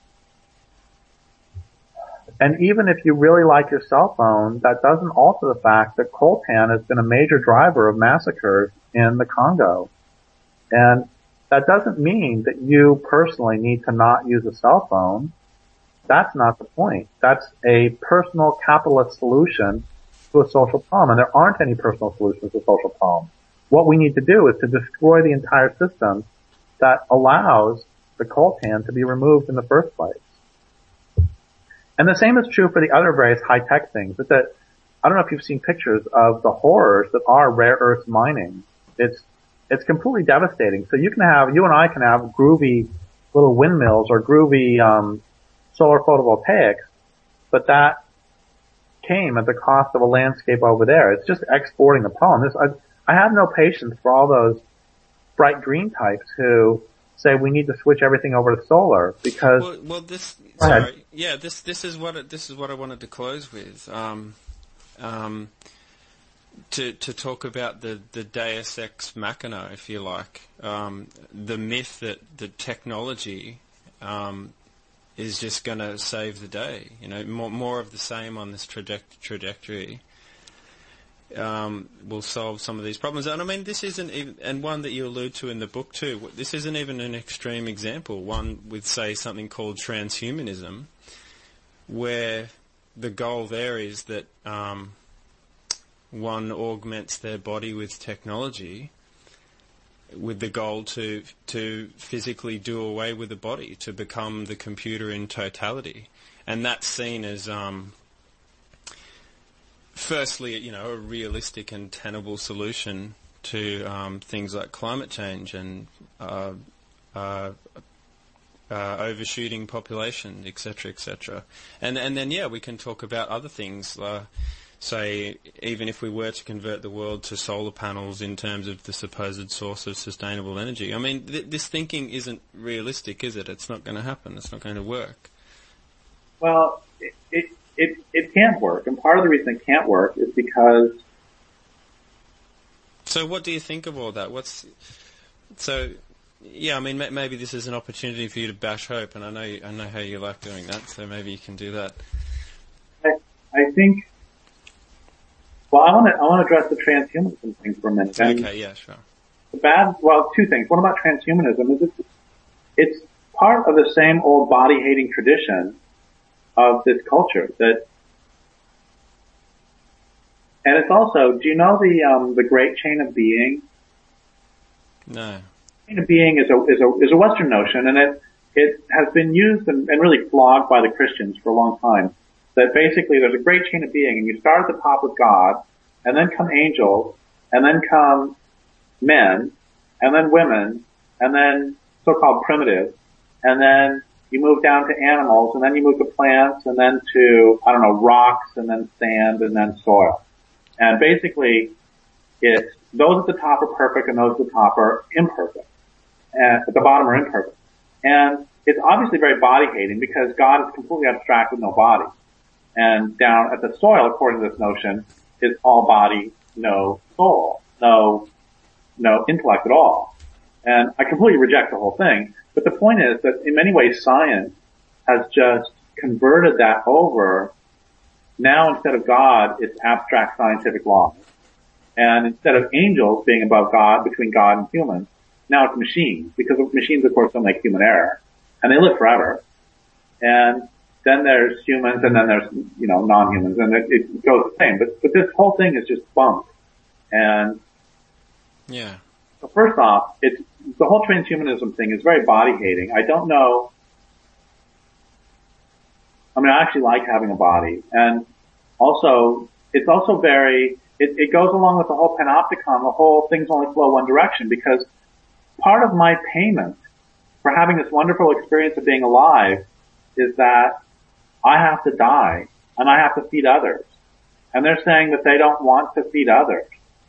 And even if you really like your cell phone, that doesn't alter the fact that coltan has been a major driver of massacres in the Congo. And that doesn't mean that you personally need to not use a cell phone. That's not the point. That's a personal capitalist solution to a social problem. And there aren't any personal solutions to social problems. What we need to do is to destroy the entire system that allows the coltan to be removed in the first place. And the same is true for the other various high-tech things. That I don't know if you've seen pictures of the horrors that are rare earth mining. It's completely devastating. So you and I can have groovy little windmills or groovy solar photovoltaics, but that came at the cost of a landscape over there. It's just exporting the problem. I have no patience for all those bright green types who say we need to switch everything over to solar because. This is what I wanted to close with. To talk about the Deus Ex Machina, if you like, the myth that the technology is just going to save the day. You know, more of the same on this trajectory will solve some of these problems. And I mean, this isn't even, and one that you allude to in the book too. This isn't even an extreme example. One with, say, something called transhumanism, where the goal there is that one augments their body with technology with the goal to physically do away with the body, to become the computer in totality. And that's seen as, firstly, you know, a realistic and tenable solution to things like climate change and overshooting population, etc., etc. And then, yeah, we can talk about other things, say, even if we were to convert the world to solar panels in terms of the supposed source of sustainable energy. I mean, this thinking isn't realistic, is it? It's not going to happen. It's not going to work. Well, it can't work, and part of the reason it can't work is because. So, what do you think of all that? Yeah, I mean, maybe this is an opportunity for you to bash hope, and I know how you like doing that. So maybe you can do that. I think. Well, I want to address the transhumanism thing for a minute. Okay, yeah, sure. Two things. One about transhumanism is it's part of the same old body-hating tradition of this culture and it's also, do you know the Great Chain of Being? No. Chain of Being is a Western notion, and it has been used and really flogged by the Christians for a long time. That basically there's a great chain of being, and you start at the top with God, and then come angels, and then come men, and then women, and then so-called primitives, and then you move down to animals, and then you move to plants, and then to, rocks, and then sand, and then soil. And basically, it's those at the top are perfect, and those at the top are imperfect. And at the bottom are imperfect. And it's obviously very body-hating because God is completely abstract with no body. And down at the soil, according to this notion, is all body, no soul, no intellect at all. And I completely reject the whole thing. But the point is that in many ways science has just converted that over. Now instead of God, it's abstract scientific laws. And instead of angels being above God, between God and humans, now it's machines. Because machines, of course, don't make human error. And they live forever. And then there's humans, and then there's, non-humans, and it goes the same. But this whole thing is just bunk. And yeah, So first off, the whole transhumanism thing is very body hating. I don't know. I mean, I actually like having a body, and also it's also it goes along with the whole panopticon, the whole things only flow one direction, because part of my payment for having this wonderful experience of being alive is that I have to die and I have to feed others. And they're saying that they don't want to feed others.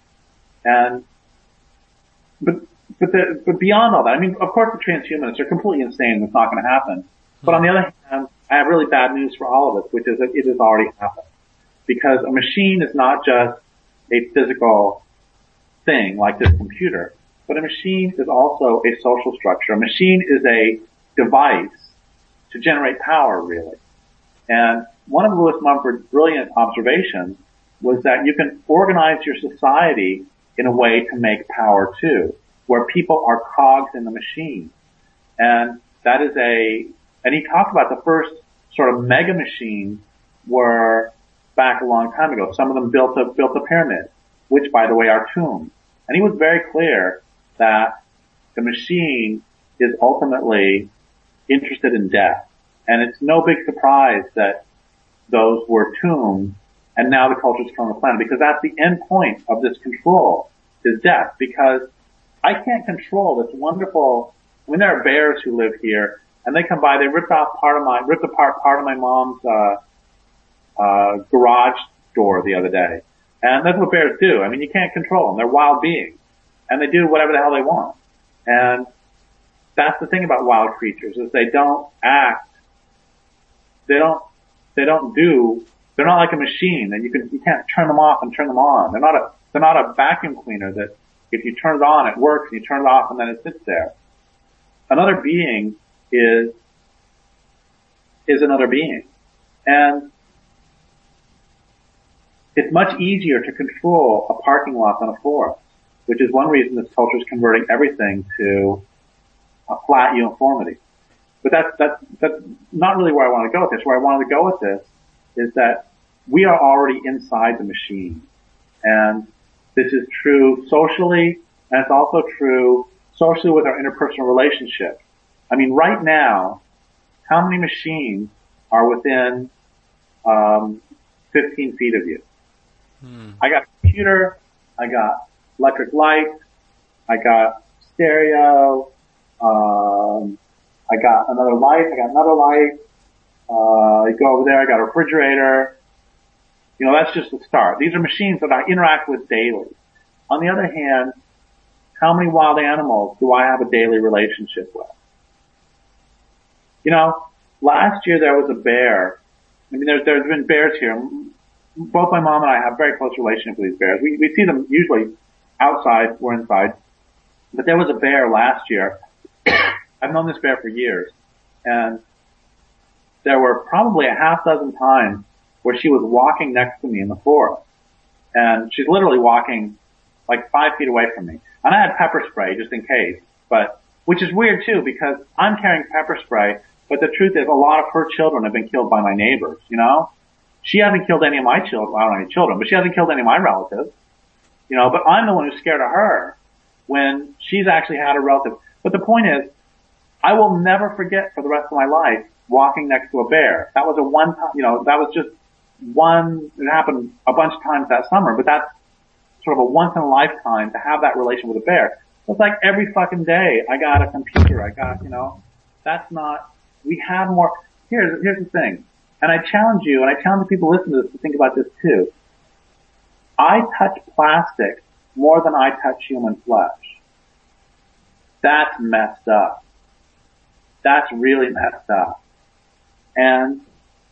But beyond all that, I mean, of course the transhumanists are completely insane. It's not going to happen. But on the other hand, I have really bad news for all of us, which is that it has already happened. Because a machine is not just a physical thing like this computer, but a machine is also a social structure. A machine is a device to generate power, really. And one of Lewis Mumford's brilliant observations was that you can organize your society in a way to make power too, where people are cogs in the machine. And that is and he talked about the first sort of mega machines were back a long time ago. Some of them built a pyramid, which by the way are tombs. And he was very clear that the machine is ultimately interested in death. And it's no big surprise that those were tombs and now the culture's killing the planet, because that's the end point of this control is death. Because I can't control this wonderful, I mean, there are bears who live here and they come by, they ripped apart part of my mom's, garage door the other day. And that's what bears do. I mean, you can't control them. They're wild beings. And they do whatever the hell they want. And that's the thing about wild creatures, is they don't act, they're not like a machine that you can't turn them off and turn them on. They're not a vacuum cleaner that if you turn it on, it works, and you turn it off, and then it sits there. Another being is another being. And it's much easier to control a parking lot than a forest, which is one reason this culture is converting everything to a flat uniformity. But that's not really where I want to go with this. Where I wanted to go with this is that we are already inside the machine. And this is true socially, and it's also true socially with our interpersonal relationships. I mean, right now, how many machines are within 15 feet of you? I got a computer, I got electric lights, I got stereo, I got another light, you go over there, I got a refrigerator. You know, that's just the start. These are machines that I interact with daily. On the other hand, how many wild animals do I have a daily relationship with? You know, last year there was a bear. I mean, there's been bears here. Both my mom and I have a very close relationship with these bears. We see them usually outside or inside. But there was a bear last year. I've known this bear for years. And there were probably a half dozen times where she was walking next to me in the forest. And she's literally walking like 5 feet away from me. And I had pepper spray just in case, which is weird too, because I'm carrying pepper spray, but the truth is a lot of her children have been killed by my neighbors, you know? She hasn't killed any of my children, I don't have any children, but she hasn't killed any of my relatives, you know, but I'm the one who's scared of her when she's actually had a relative. But the point is, I will never forget for the rest of my life walking next to a bear. That was a one time, you know, that was just it happened a bunch of times that summer, but that's sort of a once in a lifetime to have that relation with a bear. It's like every fucking day I got a computer, you know, that's not, we have more, here's the thing. And I challenge you, and I challenge the people listening to this to think about this too. I touch plastic more than I touch human flesh. That's messed up. That's really messed up. And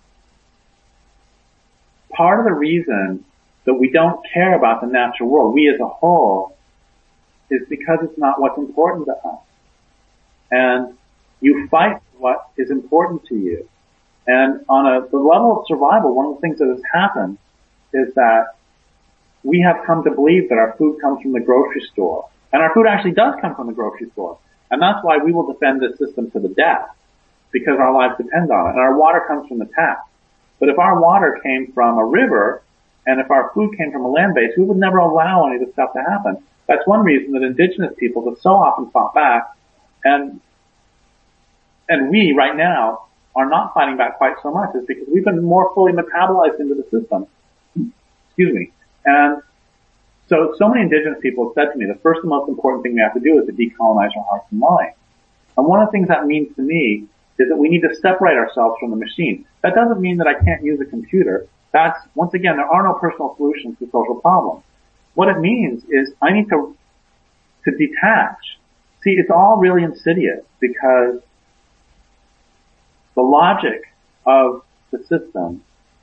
part of the reason that we don't care about the natural world, we as a whole, is because it's not what's important to us. And you fight what is important to you. And on the level of survival, one of the things that has happened is that we have come to believe that our food comes from the grocery store. And our food actually does come from the grocery store. And that's why we will defend this system to the death, because our lives depend on it. And our water comes from the tap. But if our water came from a river, and if our food came from a land base, we would never allow any of this stuff to happen. That's one reason that indigenous peoples have so often fought back, and we right now are not fighting back quite so much, is because we've been more fully metabolized into the system. Excuse me. And so many indigenous people have said to me, the first and most important thing we have to do is to decolonize our hearts and minds. And one of the things that means to me is that we need to separate ourselves from the machine. That doesn't mean that I can't use a computer. That's, once again, there are no personal solutions to social problems. What it means is I need to detach. See, it's all really insidious because the logic of the system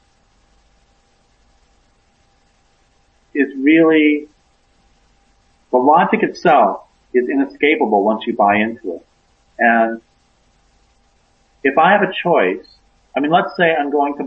is really, the logic itself is inescapable once you buy into it. And if I have a choice, I mean, let's say that I'm going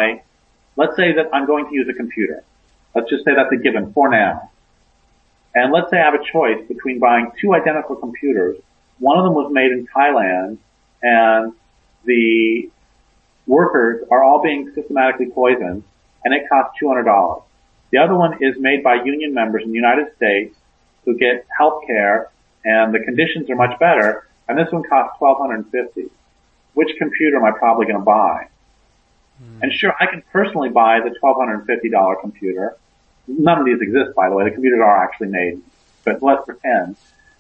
to use a computer. Let's just say that's a given for now. And let's say I have a choice between buying two identical computers. One of them was made in Thailand, and the workers are all being systematically poisoned, and it costs $200. The other one is made by union members in the United States who get health care, and the conditions are much better, and this one costs $1,250. Which computer am I probably going to buy? And sure, I can personally buy the $1,250 computer. None of these exist, by the way. The computers are actually made, but let's pretend.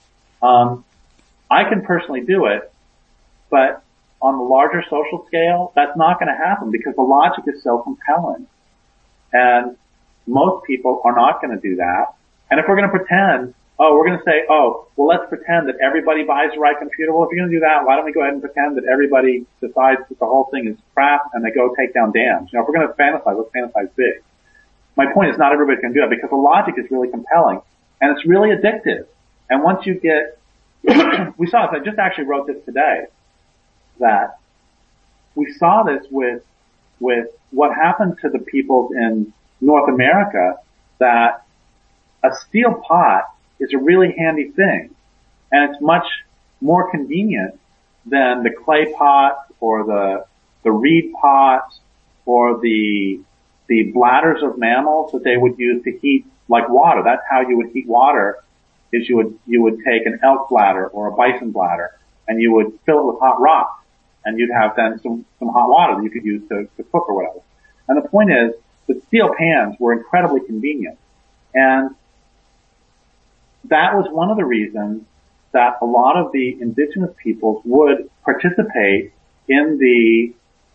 I can personally do it, but on the larger social scale, that's not going to happen because the logic is so compelling. And most people are not going to do that. And if we're going to pretend, we're going to say, well, let's pretend that everybody buys the right computer. Well, if you're going to do that, why don't we go ahead and pretend that everybody decides that the whole thing is crap and they go take down dams? You know, if we're going to fantasize, let's fantasize big. My point is not everybody can do that because the logic is really compelling and it's really addictive. And once you get, we saw this, I just actually wrote this today, that we saw this with what happened to the peoples in North America, that a steel pot is a really handy thing, and it's much more convenient than the clay pot or the reed pot or the bladders of mammals that they would use to heat like water. That's how you would heat water, is you would take an elk bladder or a bison bladder and you would fill it with hot rock, and you'd have then some hot water that you could use to cook or whatever. And the point is that steel pans were incredibly convenient, and that was one of the reasons that a lot of the indigenous peoples would participate in the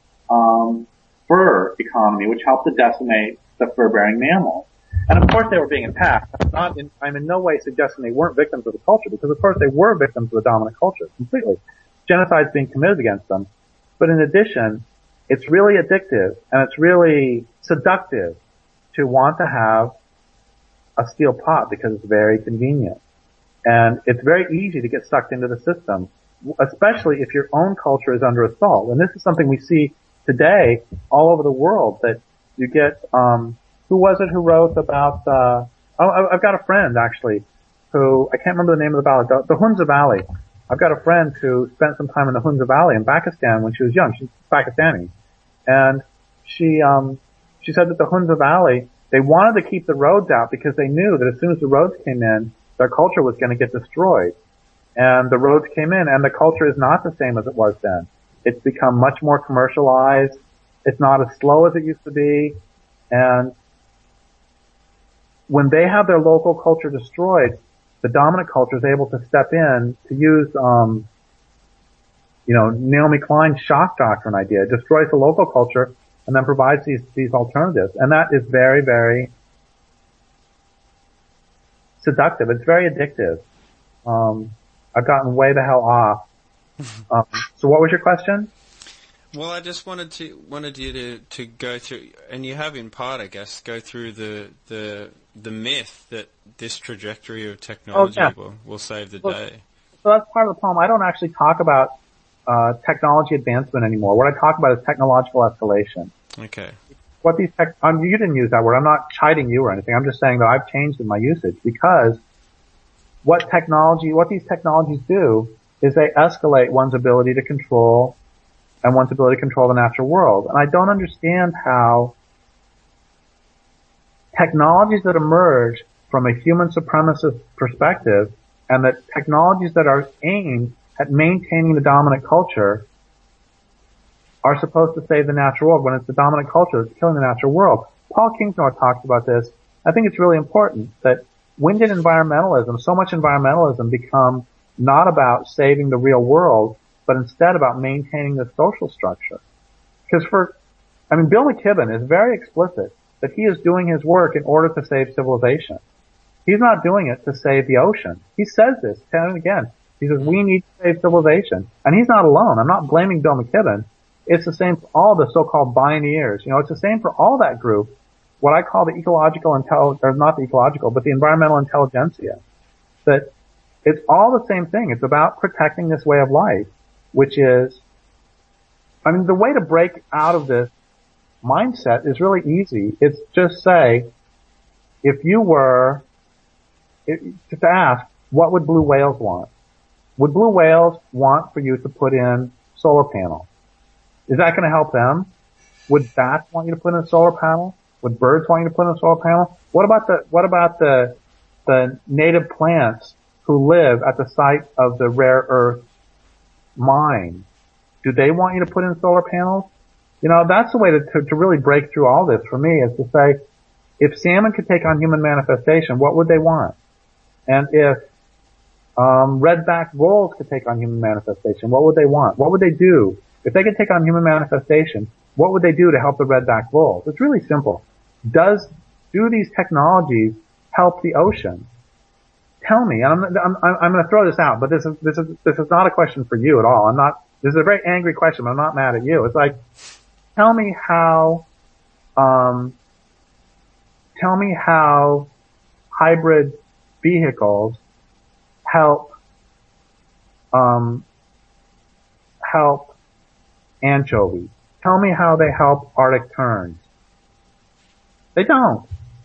fur economy, which helped to decimate the fur-bearing mammals. And of course they were being attacked. I'm in no way suggesting they weren't victims of the culture, because of course they were victims of the dominant culture, completely. Genocide's being committed against them. But in addition, it's really addictive and it's really seductive to want to have a steel pot because it's very convenient. And it's very easy to get sucked into the system, especially if your own culture is under assault. And this is something we see today all over the world, that you get, who was it who wrote about, I've got a friend actually who, I can't remember the name of the valley, the Hunza Valley. I've got a friend who spent some time in the Hunza Valley in Pakistan when she was young. She's Pakistani. And she said that the Hunza Valley, they wanted to keep the roads out because they knew that as soon as the roads came in, their culture was going to get destroyed. And the roads came in, and the culture is not the same as it was then. It's become much more commercialized. It's not as slow as it used to be. And when they have their local culture destroyed, the dominant culture is able to step in to use, Naomi Klein's shock doctrine idea. It destroys the local culture and then provides these alternatives. And that is very, very seductive. It's very addictive. I've gotten way the hell off. So what was your question? Well, I just wanted you to go through, and you have in part, I guess, go through the myth that this trajectory of technology will save the day. So that's part of the problem. I don't actually talk about technology advancement anymore. What I talk about is technological escalation. Okay. What these you didn't use that word. I'm not chiding you or anything. I'm just saying that I've changed in my usage, because what these technologies do is they escalate one's ability to control and one's ability to control the natural world. And I don't understand how technologies that emerge from a human supremacist perspective, and that technologies that are aimed at maintaining the dominant culture are supposed to save the natural world, when it's the dominant culture that's killing the natural world. Paul Kingsnorth talks about this. I think it's really important that when did environmentalism, so much environmentalism become not about saving the real world, but instead about maintaining the social structure? Because Bill McKibben is very explicit that he is doing his work in order to save civilization. He's not doing it to save the ocean. He says this time and again. He says, we need to save civilization. And he's not alone. I'm not blaming Bill McKibben. It's the same for all the so-called pioneers. It's the same for all that group, what I call the the environmental intelligentsia. That it's all the same thing. It's about protecting this way of life, which is, the way to break out of this mindset is really easy. It's just say, just ask, what would blue whales want? Would blue whales want for you to put in solar panels? Is that going to help them? Would bats want you to put in a solar panel? Would birds want you to put in a solar panel? What about the native plants who live at the site of the rare earth mine? Do they want you to put in solar panels? That's the way to really break through all this for me, is to say, if salmon could take on human manifestation, what would they want? And if red-backed wolves could take on human manifestation, what would they want? What would they do? If they could take on human manifestation, what would they do to help the red-backed wolves? It's really simple. Do these technologies help the ocean? Tell me. And I'm going to throw this out, but this is not a question for you at all. This is a very angry question, but I'm not mad at you. It's like, tell me how hybrid vehicles help anchovies. Tell me how they help Arctic terns. They don't.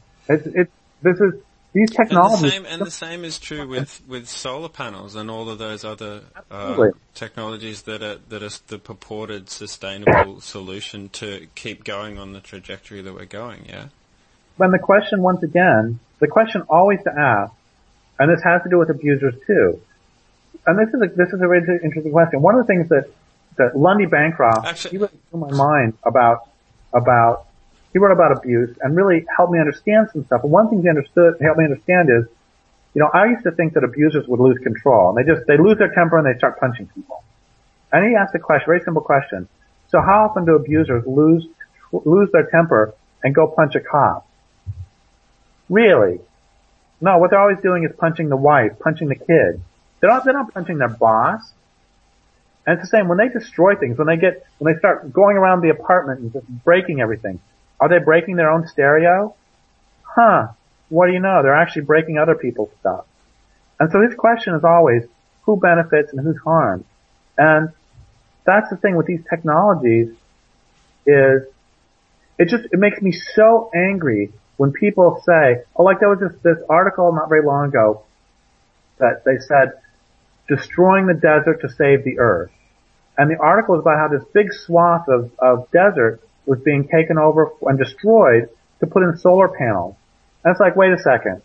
These technologies. And the same is true with solar panels and all of those other technologies that are the purported sustainable solution to keep going on the trajectory that we're going. Yeah. But the question, once again, always to ask, and this has to do with abusers too. And this is a really interesting question. One of the things that Lundy Bancroft, he really blew my mind about he wrote about abuse and really helped me understand some stuff. And one thing he helped me understand is, I used to think that abusers would lose control, and they lose their temper and they start punching people. And he asked a question, very simple question. So how often do abusers lose their temper and go punch a cop? Really? No, what they're always doing is punching the wife, punching the kid. They're not punching their boss. And it's the same when they destroy things, when they start going around the apartment and just breaking everything. Are they breaking their own stereo? What do you know? They're actually breaking other people's stuff. And so his question is always, who benefits and who's harmed? And that's the thing with these technologies is, it makes me so angry when people say, like there was this article not very long ago that they said, destroying the desert to save the earth. And the article is about how this big swath of desert was being taken over and destroyed to put in solar panels. And it's like, wait a second.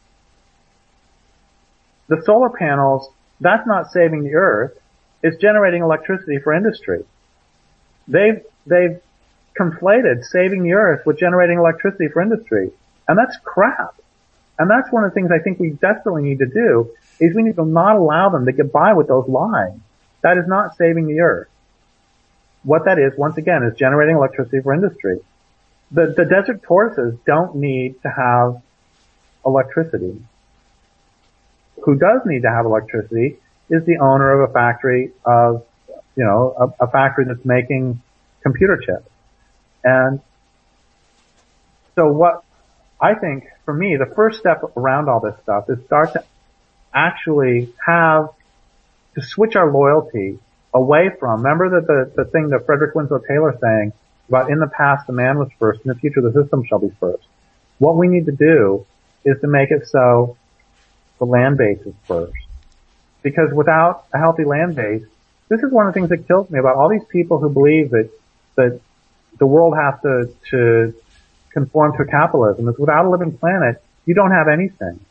The solar panels, that's not saving the earth. It's generating electricity for industry. They've conflated saving the earth with generating electricity for industry. And that's crap. And that's one of the things I think we desperately need to do, is we need to not allow them to get by with those lies. That is not saving the earth. What that is, once again, is generating electricity for industry. The desert tortoises don't need to have electricity. Who does need to have electricity is the owner of a factory a factory that's making computer chips. And so what I think, for me, the first step around all this stuff is start to actually to switch our loyalty away from, remember that the thing that Frederick Winslow Taylor saying about in the past the man was first, in the future the system shall be first. What we need to do is to make it so the land base is first. Because without a healthy land base, this is one of the things that kills me about all these people who believe that the world has to conform to capitalism. Is without a living planet, you don't have anything.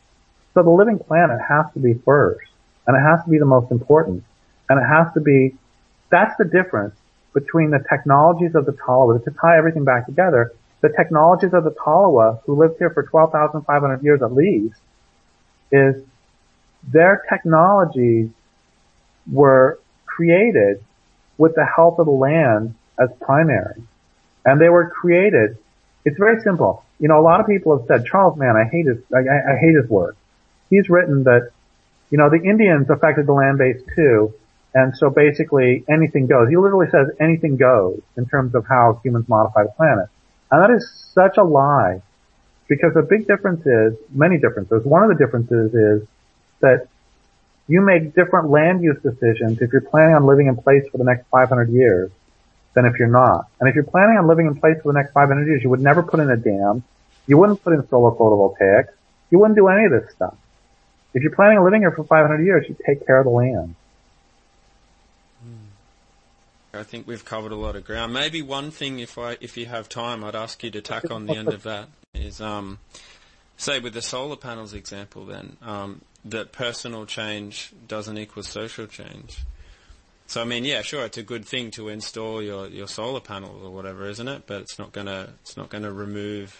So the living planet has to be first, and it has to be the most important, and it has to be, that's the difference between the technologies of the Tolowa, to tie everything back together. The technologies of the Tolowa, who lived here for 12,500 years at least, is their technologies were created with the health of the land as primary. And they were created, it's very simple. You know, a lot of people have said, Charles Mann, I hate his work. He's written that, you know, the Indians affected the land base too, and so basically anything goes. He literally says anything goes in terms of how humans modify the planet. And that is such a lie, because the big difference is, many differences. One of the differences is that you make different land use decisions if you're planning on living in place for the next 500 years than if you're not. And if you're planning on living in place for the next 500 years, you would never put in a dam. You wouldn't put in solar photovoltaics. You wouldn't do any of this stuff. If you're planning on living here for 500 years, you take care of the land. I think we've covered a lot of ground. Maybe one thing, if you have time, I'd ask you to tack on the end of that is, say with the solar panels example then, that personal change doesn't equal social change. So I mean, yeah, sure, it's a good thing to install your solar panels or whatever, isn't it? But it's not gonna remove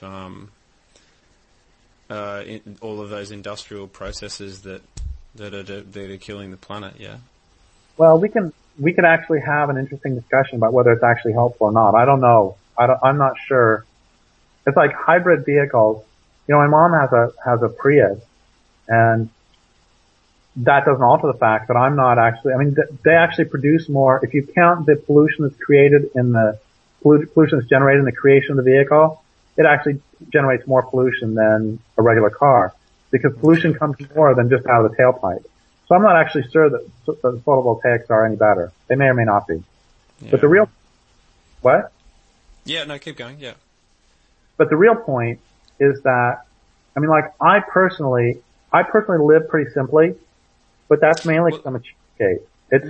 all of those industrial processes that are killing the planet. Yeah. Well, we could actually have an interesting discussion about whether it's actually helpful or not. I don't know. I'm not sure. It's like hybrid vehicles. You know, my mom has a Prius, and that doesn't alter the fact that I'm not actually, I mean, they actually produce more. If you count the pollution that's created in the pollution that's generated in the creation of the vehicle, it actually generates more pollution than a regular car, because pollution comes more than just out of the tailpipe. So I'm not actually sure that the photovoltaics are any better. They may or may not be. Yeah. But the real, what? Yeah, no, keep going, yeah. But the real point is that, I mean, like, I personally live pretty simply, but that's mainly because I'm a cheapskate.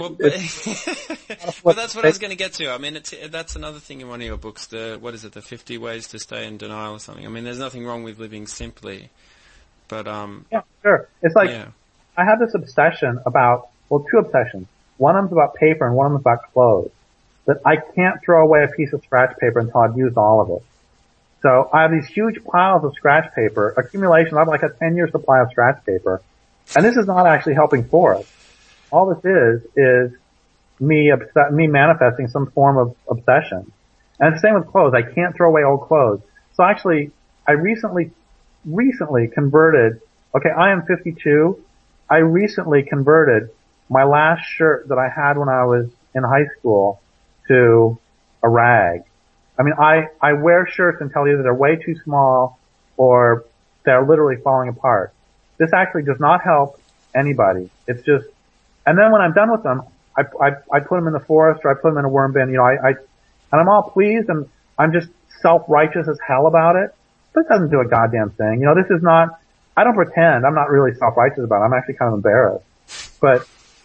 Well, that's what I was going to get to. I mean, that's another thing in one of your books, the 50 ways to stay in denial or something. I mean, there's nothing wrong with living simply, but, yeah, sure. It's like, yeah. I have this obsession about, well, two obsessions. One of them's about paper and one of them's about clothes. That I can't throw away a piece of scratch paper until I've used all of it. So I have these huge piles of scratch paper, accumulation. I have like a 10-year supply of scratch paper. And this is not actually helping Forrest. All this is me manifesting some form of obsession. And it's the same with clothes. I can't throw away old clothes. So actually, I recently converted, okay, I am 52. I recently converted my last shirt that I had when I was in high school to a rag. I mean, I wear shirts until either they're way too small or they're literally falling apart. This actually does not help anybody. It's just, and then when I'm done with them, I put them in the forest or I put them in a worm bin, you know, and I'm all pleased and I'm just self-righteous as hell about it, but it doesn't do a goddamn thing. You know, this is not, I don't pretend, I'm not really self-righteous about it. I'm actually kind of embarrassed, but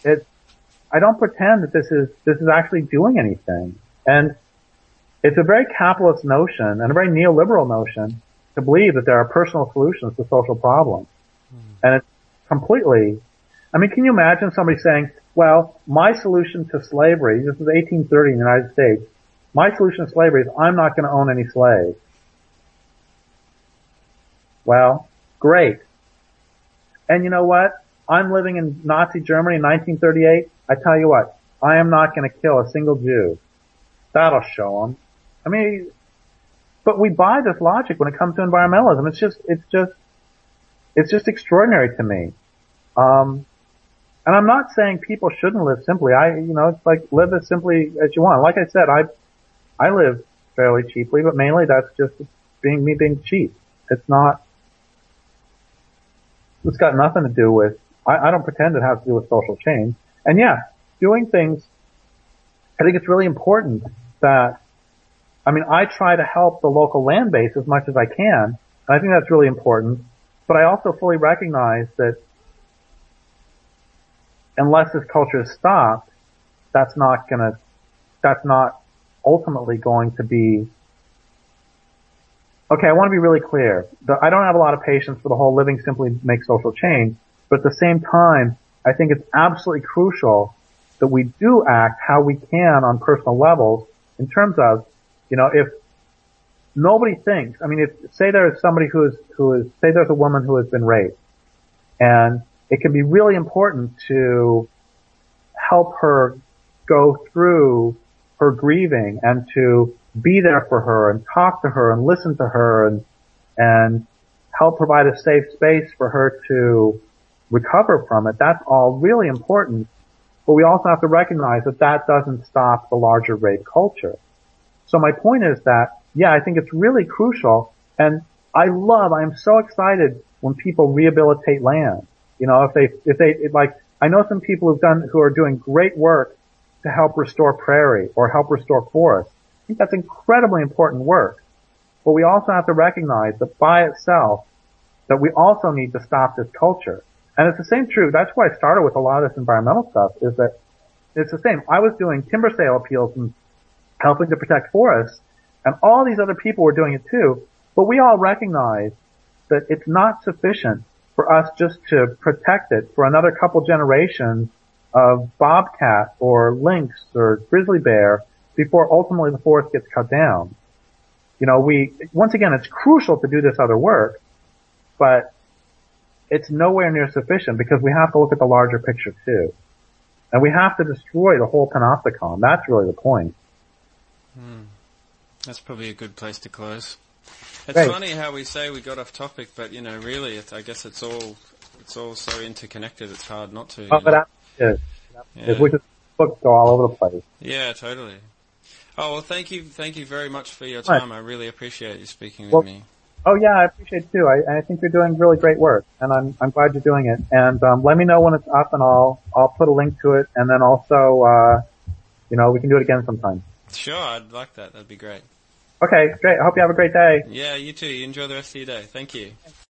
I don't pretend that this is actually doing anything. And it's a very capitalist notion and a very neoliberal notion to believe that there are personal solutions to social problems. And it's completely, I mean, can you imagine somebody saying, well, my solution to slavery, this is 1830 in the United States, my solution to slavery is I'm not going to own any slaves. Well, great. And you know what? I'm living in Nazi Germany in 1938. I tell you what, I am not going to kill a single Jew. That'll show them. I mean, but we buy this logic when it comes to environmentalism. It's just extraordinary to me. And I'm not saying people shouldn't live simply. It's like live as simply as you want. Like I said, I live fairly cheaply, but mainly that's just being cheap. It's got nothing to do with, I don't pretend it has to do with social change. And yeah, doing things, I think it's really important that, I mean, I try to help the local land base as much as I can, and I think that's really important, but I also fully recognize that unless this culture is stopped, that's not ultimately going to be Okay, I want to be really clear. I don't have a lot of patience for the whole living simply makes social change, but at the same time, I think it's absolutely crucial that we do act how we can on personal levels in terms of, if nobody thinks, say there's somebody say there's a woman who has been raped, and it can be really important to help her go through her grieving and to be there for her and talk to her and listen to her and help provide a safe space for her to recover from it. That's all really important. But we also have to recognize that that doesn't stop the larger rape culture. So my point is that, yeah, I think it's really crucial. And I am so excited when people rehabilitate land. I know some people who are doing great work to help restore prairie or help restore forests. I think that's incredibly important work. But we also have to recognize that by itself, that we also need to stop this culture. And it's the same true. That's why I started with a lot of this environmental stuff, is that it's the same. I was doing timber sale appeals and helping to protect forests, and all these other people were doing it too. But we all recognize that it's not sufficient for us just to protect it for another couple generations of bobcat or lynx or grizzly bear before ultimately the forest gets cut down. Once again, it's crucial to do this other work, but it's nowhere near sufficient because we have to look at the larger picture too. And we have to destroy the whole panopticon. That's really the point. That's probably a good place to close. It's Great. funny how we say we got off topic, but really, I guess it's all so interconnected. It's hard not to. Oh, but it is. We just books go all over the place. Yeah, totally. Oh well, thank you very much for your time. Right. I really appreciate you speaking with me. Oh yeah, I appreciate it too. I think you're doing really great work, and I'm glad you're doing it. And let me know when it's up, and I'll put a link to it, and then also we can do it again sometime. Sure, I'd like that. That'd be great. Okay, great. I hope you have a great day. Yeah, you too. You enjoy the rest of your day. Thank you.